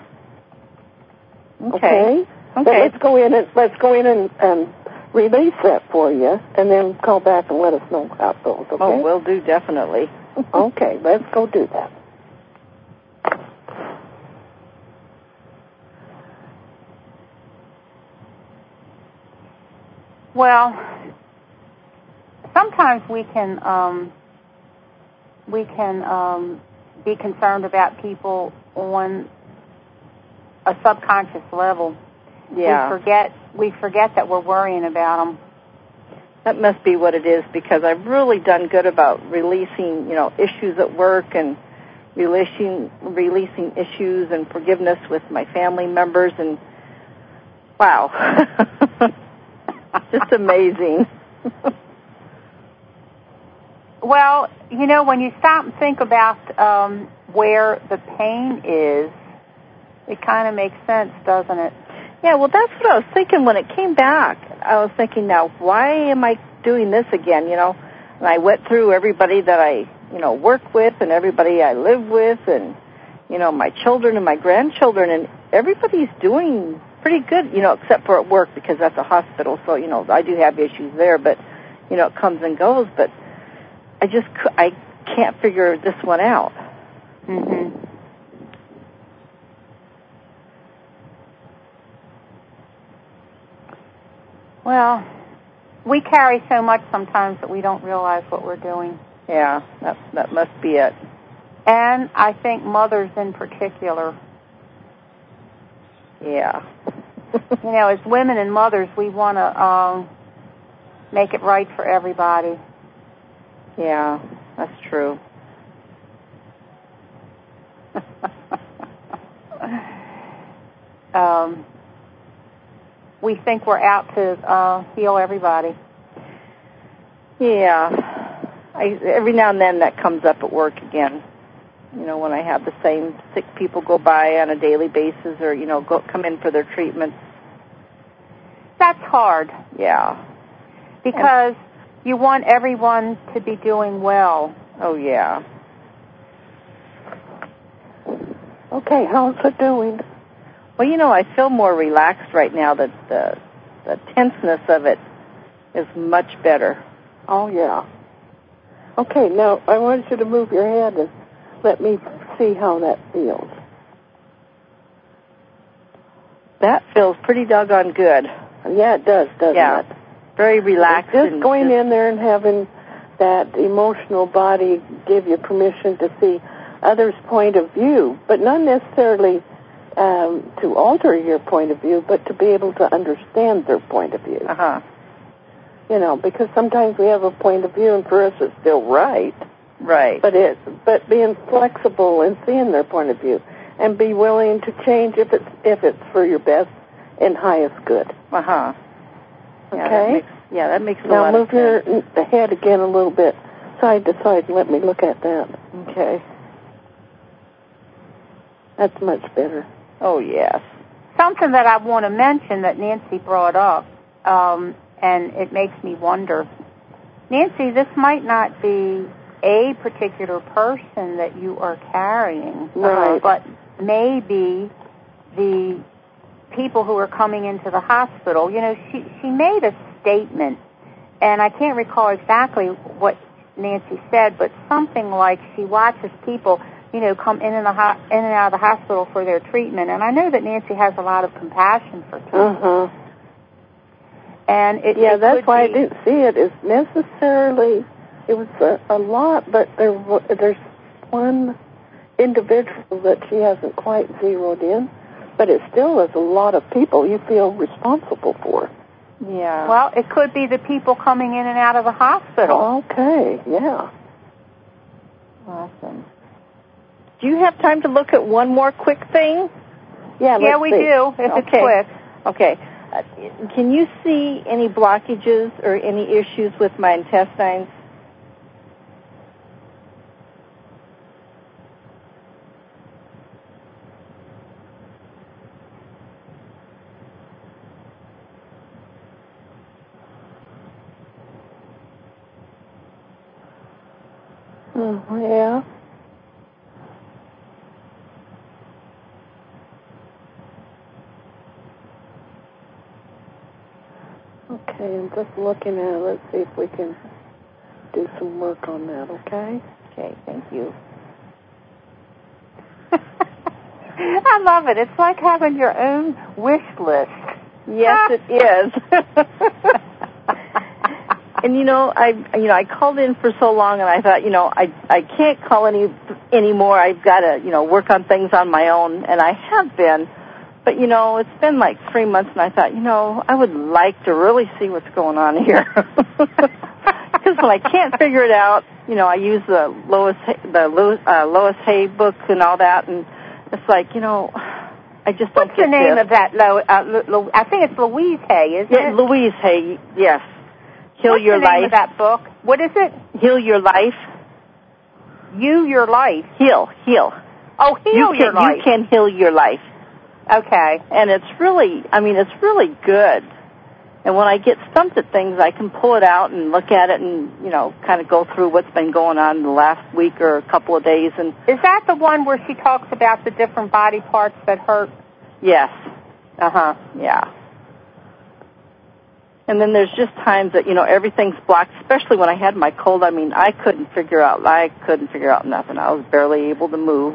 Okay. Okay. Okay. So let's go in and let's go in and, and release that for you, and then call back and let us know how it goes. Okay. Oh, will do, definitely. Okay, let's go do that. Well, sometimes we can um, we can um, be concerned about people on a subconscious level. Yeah. We forget we forget that we're worrying about them. That must be what it is, because I've really done good about releasing, you know, issues at work and releasing releasing issues and forgiveness with my family members, and wow. Just amazing. Well, you know, when you stop and think about um, where the pain is, it kind of makes sense, doesn't it? Yeah, well, that's what I was thinking when it came back. I was thinking, now, why am I doing this again, you know? And I went through everybody that I, you know, work with and everybody I live with and, you know, my children and my grandchildren, and everybody's doing pretty good, you know, except for at work, because that's a hospital, so, you know, I do have issues there, but, you know, it comes and goes, but I just, I can't figure this one out. Mm-hmm. Well, we carry so much sometimes that we don't realize what we're doing. Yeah, that that must be it. And I think mothers in particular. Yeah. You know, as women and mothers, we want to um, make it right for everybody. Yeah, that's true. um, we think we're out to uh, heal everybody. Yeah. I, every now and then that comes up at work again. You know, when I have the same sick people go by on a daily basis, or, you know, go come in for their treatments. That's hard. Yeah. Because and, you want everyone to be doing well. Oh, yeah. Okay, how's it doing? Well, you know, I feel more relaxed right now. That the, the tenseness of it is much better. Oh, yeah. Okay, now I want you to move your head and let me see how that feels. That feels pretty doggone good. Yeah, it does, doesn't yeah. it? Very relaxed. Just and going just in there and having that emotional body give you permission to see others' point of view, but not necessarily um, to alter your point of view, but to be able to understand their point of view. Uh-huh. You know, because sometimes we have a point of view, and for us it's still right. Right. But it, but being flexible and seeing their point of view, and be willing to change if it's if it's for your best and highest good. Uh-huh. Yeah, Okay? That makes, yeah, that makes a now lot move of sense. your the head again a little bit, side to side, and let me look at that. Okay. That's much better. Oh, yes. Something that I want to mention that Nancy brought up, um, and it makes me wonder. Nancy, this might not be a particular person that you are carrying, right. uh, but maybe the people who are coming into the hospital. You know, she, she made a statement, and I can't recall exactly what Nancy said, but something like she watches people, you know, come in and, the ho- in and out of the hospital for their treatment. And I know that Nancy has a lot of compassion for people. Uh-huh. And it, yeah, it that's why be, I didn't see it as necessarily. It was a, a lot, but there there's one individual that she hasn't quite zeroed in, but it still is a lot of people you feel responsible for. Yeah. Well, it could be the people coming in and out of the hospital. Okay, yeah. Awesome. Do you have time to look at one more quick thing? Yeah, yeah, let's we see. do, if okay. it's quick. Okay. Uh, can you see any blockages or any issues with my intestines? Oh, yeah. Okay, I'm just looking at it. Let's see if we can do some work on that, okay? Okay, thank you. I love it. It's like having your own wish list. Yes, it is. And you know, I you know I called in for so long, and I thought, you know, I I can't call any anymore. I've got to you know work on things on my own, and I have been. But you know, it's been like three months, and I thought, you know, I would like to really see what's going on here. Because when I can't figure it out, you know, I use the Lois the Lois, uh, Lois Hay book and all that, and it's like, you know, I just don't What's get the name this. of that? Lo, uh, Lo, Lo, I think it's Louise Hay, isn't Yeah, it? Louise Hay, yes. Heal What's Your the name Life. of that book? What is it? Heal Your Life. You, Your Life. Heal, heal. Oh, Heal you can, Your Life. You can heal your life. Okay. And it's really, I mean, it's really good. And when I get stumped at things, I can pull it out and look at it and, you know, kind of go through what's been going on in the last week or a couple of days. And is that the one where she talks about the different body parts that hurt? Yes. Uh-huh. Yeah. And then there's just times that, you know, everything's blocked, especially when I had my cold. I mean, I couldn't figure out, I couldn't figure out nothing. I was barely able to move.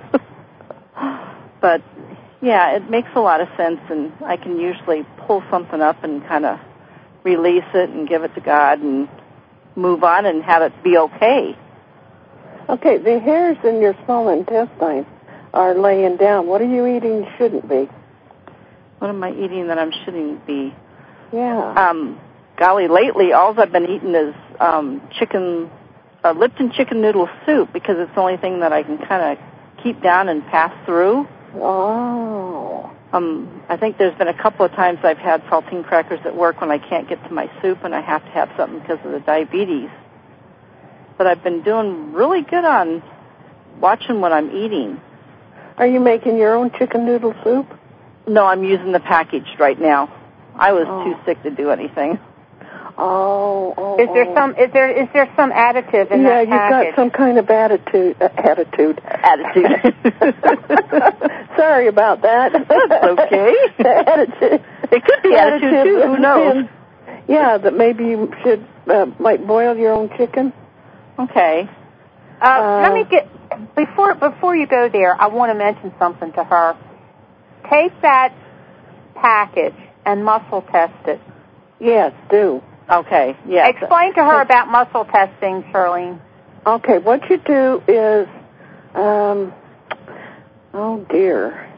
But, yeah, it makes a lot of sense, and I can usually pull something up and kind of release it and give it to God and move on and have it be okay. Okay, the hairs in your small intestine are laying down. What are you eating shouldn't be? What am I eating that I shouldn't be? Yeah. Um, golly, lately all I've been eating is um, chicken, uh, Lipton chicken noodle soup, because it's the only thing that I can kind of keep down and pass through. Oh. Um, I think there's been a couple of times I've had saltine crackers at work when I can't get to my soup and I have to have something because of the diabetes. But I've been doing really good on watching what I'm eating. Are you making your own chicken noodle soup? No, I'm using the packaged right now. I was oh. too sick to do anything. Oh, oh. Is there oh. some? Is there? Is there some additive in yeah, that package? Yeah, you've got some kind of attitude. Uh, attitude. Attitude. Sorry about that. That's okay. attitude. It could be attitude, attitude too. Who knows? Been, yeah, that maybe you should uh, like boil your own chicken. Okay. Uh, uh, let me get before before you go there. I want to mention something to her. Take that package and muscle test it. Yes, do. Okay, yes. Explain to her about muscle testing, Charlene. Okay, what you do is, um, oh dear.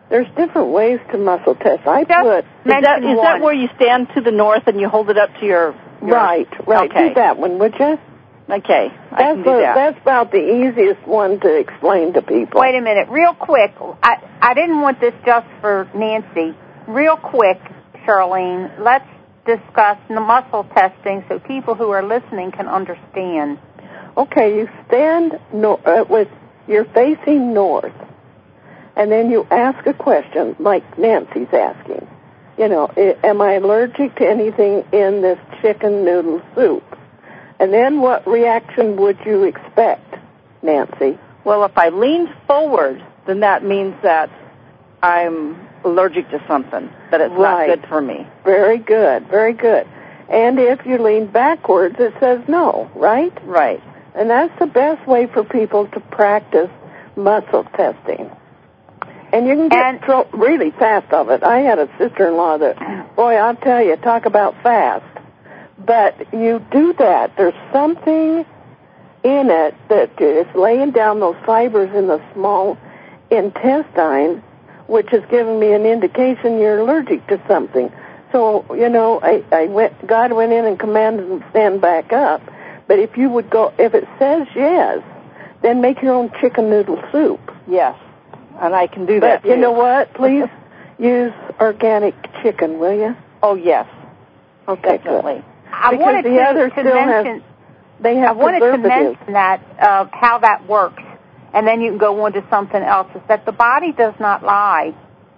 There's different ways to muscle test. I Just put Is that, is one. that where you stand to the north and you hold it up to your... your right, right. Okay. Do that one, would you? Okay, I That's can do a, that. that's about the easiest one to explain to people. Wait a minute, real quick. I, I didn't want this just for Nancy. Real quick, Charlene, let's discuss the muscle testing so people who are listening can understand. Okay, you stand no, uh, with you're facing north, and then you ask a question like Nancy's asking. You know, am I allergic to anything in this chicken noodle soup? And then what reaction would you expect, Nancy? Well, if I lean forward, then that means that I'm allergic to something, that it's Right. not good for me. Very good, very good. And if you lean backwards, it says no, right? Right. And that's the best way for people to practice muscle testing. And you can get And- tro- really fast of it. I had a sister-in-law that, boy, I'll tell you, talk about fast. But you do that. There's something in it that is laying down those fibers in the small intestine, which is giving me an indication you're allergic to something. So, you know, I, I went, God went in and commanded them to stand back up. But if you would go, if it says yes, then make your own chicken noodle soup. Yes, and I can do But that, too. you know what? Please use organic chicken, will you? Oh, yes, Okay, definitely. good. I Because wanted the to, other to still has- mention, They I have wanted to preservatives. mention that, uh, how that works, and then you can go on to something else, is that the body does not lie.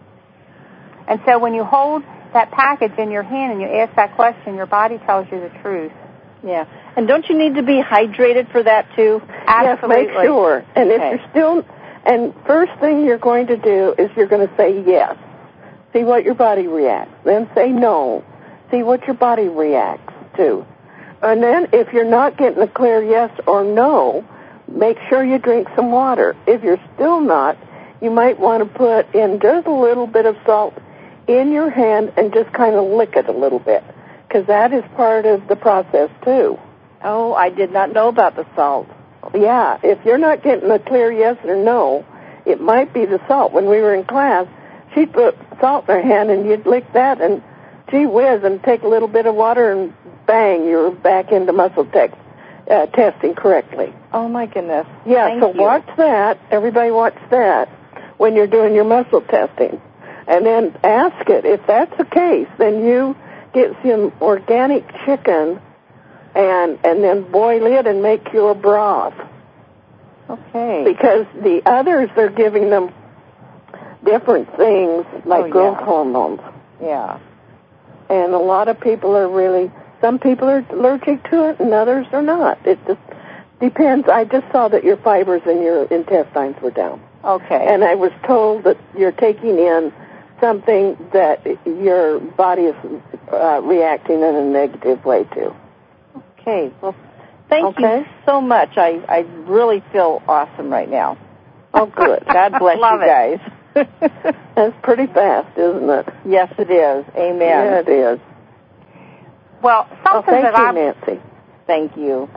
And so when you hold that package in your hand and you ask that question, your body tells you the truth. Yeah. And don't you need to be hydrated for that, too? Absolutely. Yes, make sure. And Okay. if you're still, and first thing you're going to do is you're going to say yes. See what your body reacts. Then say no. See what your body reacts to. And then if you're not getting a clear yes or no, make sure you drink some water. If you're still not, you might want to put in just a little bit of salt in your hand and just kind of lick it a little bit, because that is part of the process too. Oh, I did not know about the salt. Yeah, if you're not getting a clear yes or no, it might be the salt. When we were in class, she'd put salt in her hand and you'd lick that and gee whiz, and take a little bit of water and bang, you're back into muscle tech, uh, testing correctly. Oh, my goodness. Yeah, Thank so you. watch that. Everybody watch that when you're doing your muscle testing. And then ask it. If that's the case, then you get some organic chicken and and then boil it and make your broth. Okay. Because the others, they're giving them different things like Oh, yeah. growth hormones. Yeah. And a lot of people are really, some people are allergic to it and others are not. It just depends. I just saw that your fibers in your intestines were down. Okay. And I was told that you're taking in something that your body is uh, reacting in a negative way to. Okay. Well, thank Okay. you so much. I, I really feel awesome right now. Oh, good. God bless Love you guys. That's pretty fast, isn't it? Yes, it is. Amen. Yeah, it is. Well, Oh, something thank that you, I Nancy. Thank you.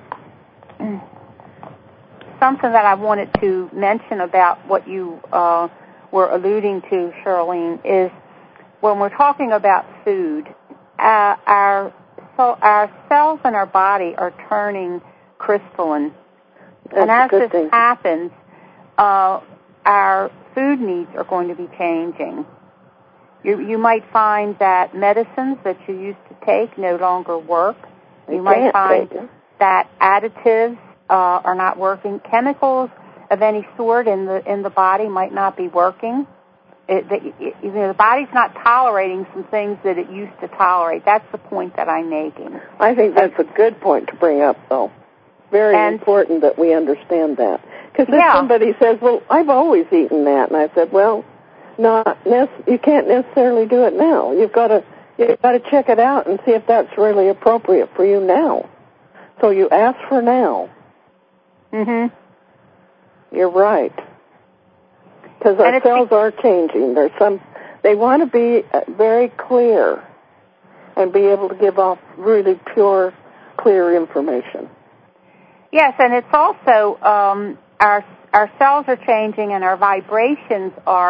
something that I wanted to mention about what you uh, were alluding to, Charlene, is when we're talking about food, uh, our so our cells in our body are turning crystalline, That's and a as good this thing. happens, uh, our food needs are going to be changing. You, you might find that medicines that you used to take no longer work. You, You might can't find take it. that additives uh, are not working. Chemicals of any sort in the in the body might not be working. It, the, it, you know, the body's not tolerating some things that it used to tolerate. That's the point that I'm making. I think that's a good point to bring up, though. Very And- important that we understand that. Because if Yeah. somebody says, well, I've always eaten that, and I said, well, not nec- you can't necessarily do it now. You've got to you've got to check it out and see if that's really appropriate for you now. So you ask for now. Mm-hmm. You're right. Because our And it's cells be- are changing. There's some. They want to be uh, very clear and be able to give off really pure, clear information. Yes, and it's also um, our our cells are changing and our vibrations are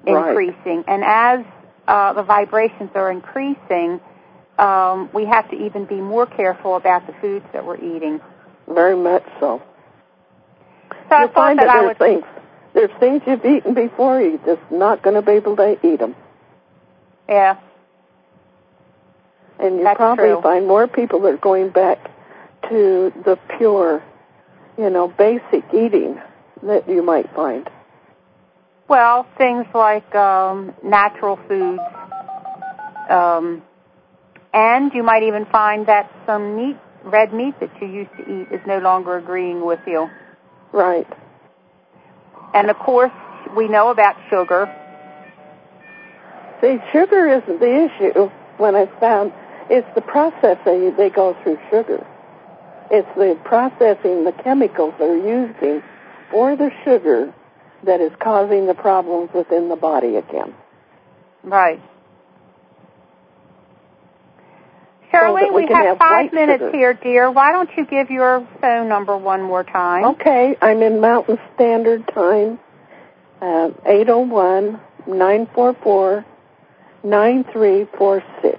increasing. Right. And as uh, the vibrations are increasing, um, we have to even be more careful about the foods that we're eating. Very much so. So you I find that, that I there's would... things, there's things you've eaten before, you're just not going to be able to eat them. Yeah. And you That's probably true. find more people that are going back to the pure, you know, basic eating that you might find. Well, things like um, natural foods, um, and you might even find that some meat, red meat that you used to eat is no longer agreeing with you. Right. And, of course, we know about sugar. See, sugar isn't the issue when I found. It's the processing they go through sugar. It's the processing, the chemicals they're using for the sugar that is causing the problems within the body again. Right. Shirley, so we, we have, have five minutes sugar. here, dear. Why don't you give your phone number one more time? Okay, I'm in Mountain Standard Time, uh, eight oh one, nine four four, nine three four six.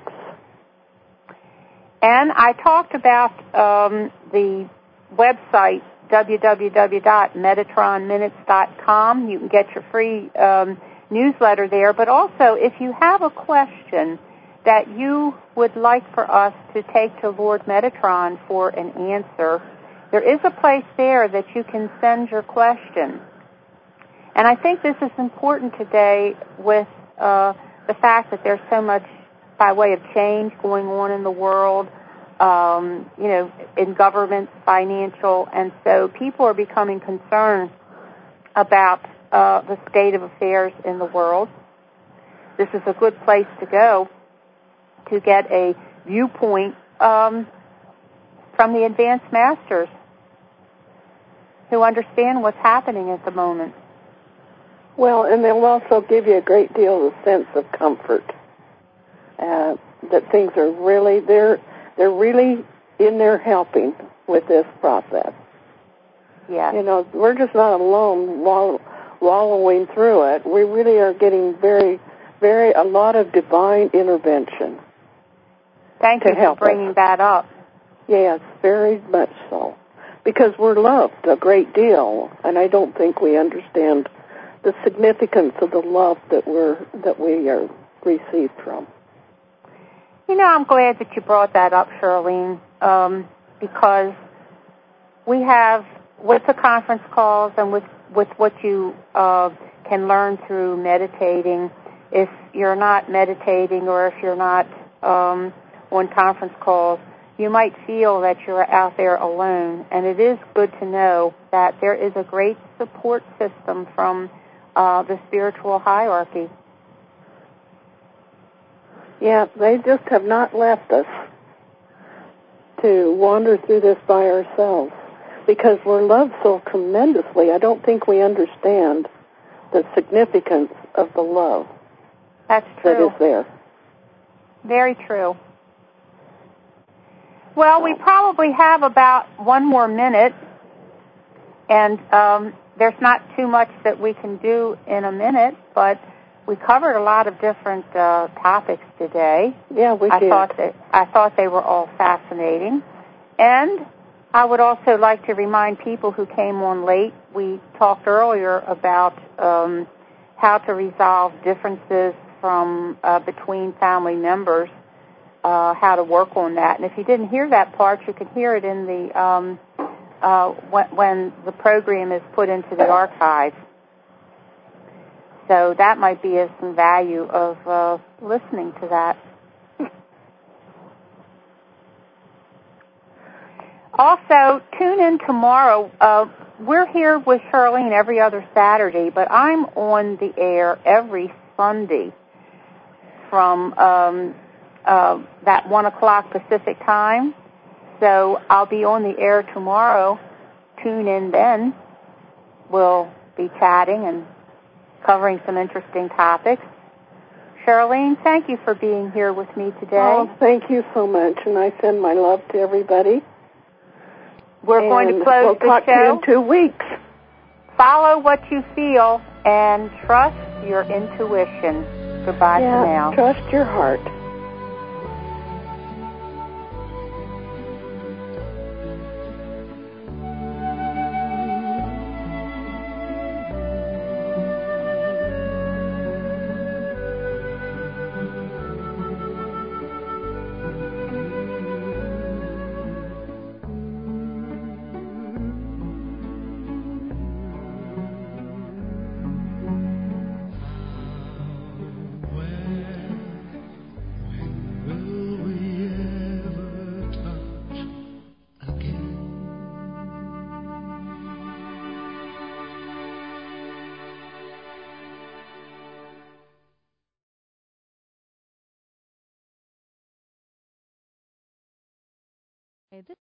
And I talked about um, the website, w w w dot metatron minutes dot com. You can get your free um, newsletter there. But also, if you have a question that you would like for us to take to Lord Metatron for an answer, there is a place there that you can send your question. And I think this is important today with uh, the fact that there's so much by way of change going on in the world, um, you know, in government, financial, and so people are becoming concerned about uh, the state of affairs in the world. This is a good place to go to get a viewpoint um, from the advanced masters who understand what's happening at the moment. Well, and they'll also give you a great deal of sense of comfort. Uh, that things are really, they're, they're really in there helping with this process. Yeah. You know, we're just not alone wall, wallowing through it. We really are getting very, very, a lot of divine intervention. Thank you for bringing that up. Yes, very much so. Because we're loved a great deal, and I don't think we understand the significance of the love that we're, that we are received from. You know, I'm glad that you brought that up, Charlene, um, because we have, with the conference calls and with, with what you uh, can learn through meditating, if you're not meditating or if you're not um, on conference calls, you might feel that you're out there alone. And it is good to know that there is a great support system from uh, the spiritual hierarchy. Yeah, they just have not left us to wander through this by ourselves because we're loved so tremendously. I don't think we understand the significance of the love. That's true. That is there. Very true. Well, we probably have about one more minute, and um, there's not too much that we can do in a minute, but we covered a lot of different uh, topics today. Yeah, we I did. Thought that, I thought they were all fascinating. And I would also like to remind people who came on late, we talked earlier about um, how to resolve differences from uh, between family members, uh, how to work on that. And if you didn't hear that part, you can hear it in the um, uh, when, when the program is put into the archive. So that might be of some value of uh, listening to that. Also, tune in tomorrow. Uh, we're here with Charlene every other Saturday, but I'm on the air every Sunday from um, uh, that one o'clock Pacific time. So I'll be on the air tomorrow. Tune in then. We'll be chatting and covering some interesting topics. Charlene, thank you for being here with me today. Oh, thank you so much, and I send my love to everybody. We're and going to close we'll the talk show. To you in two weeks. Follow what you feel and trust your intuition. Goodbye yeah, for now. Trust your heart. Hey, this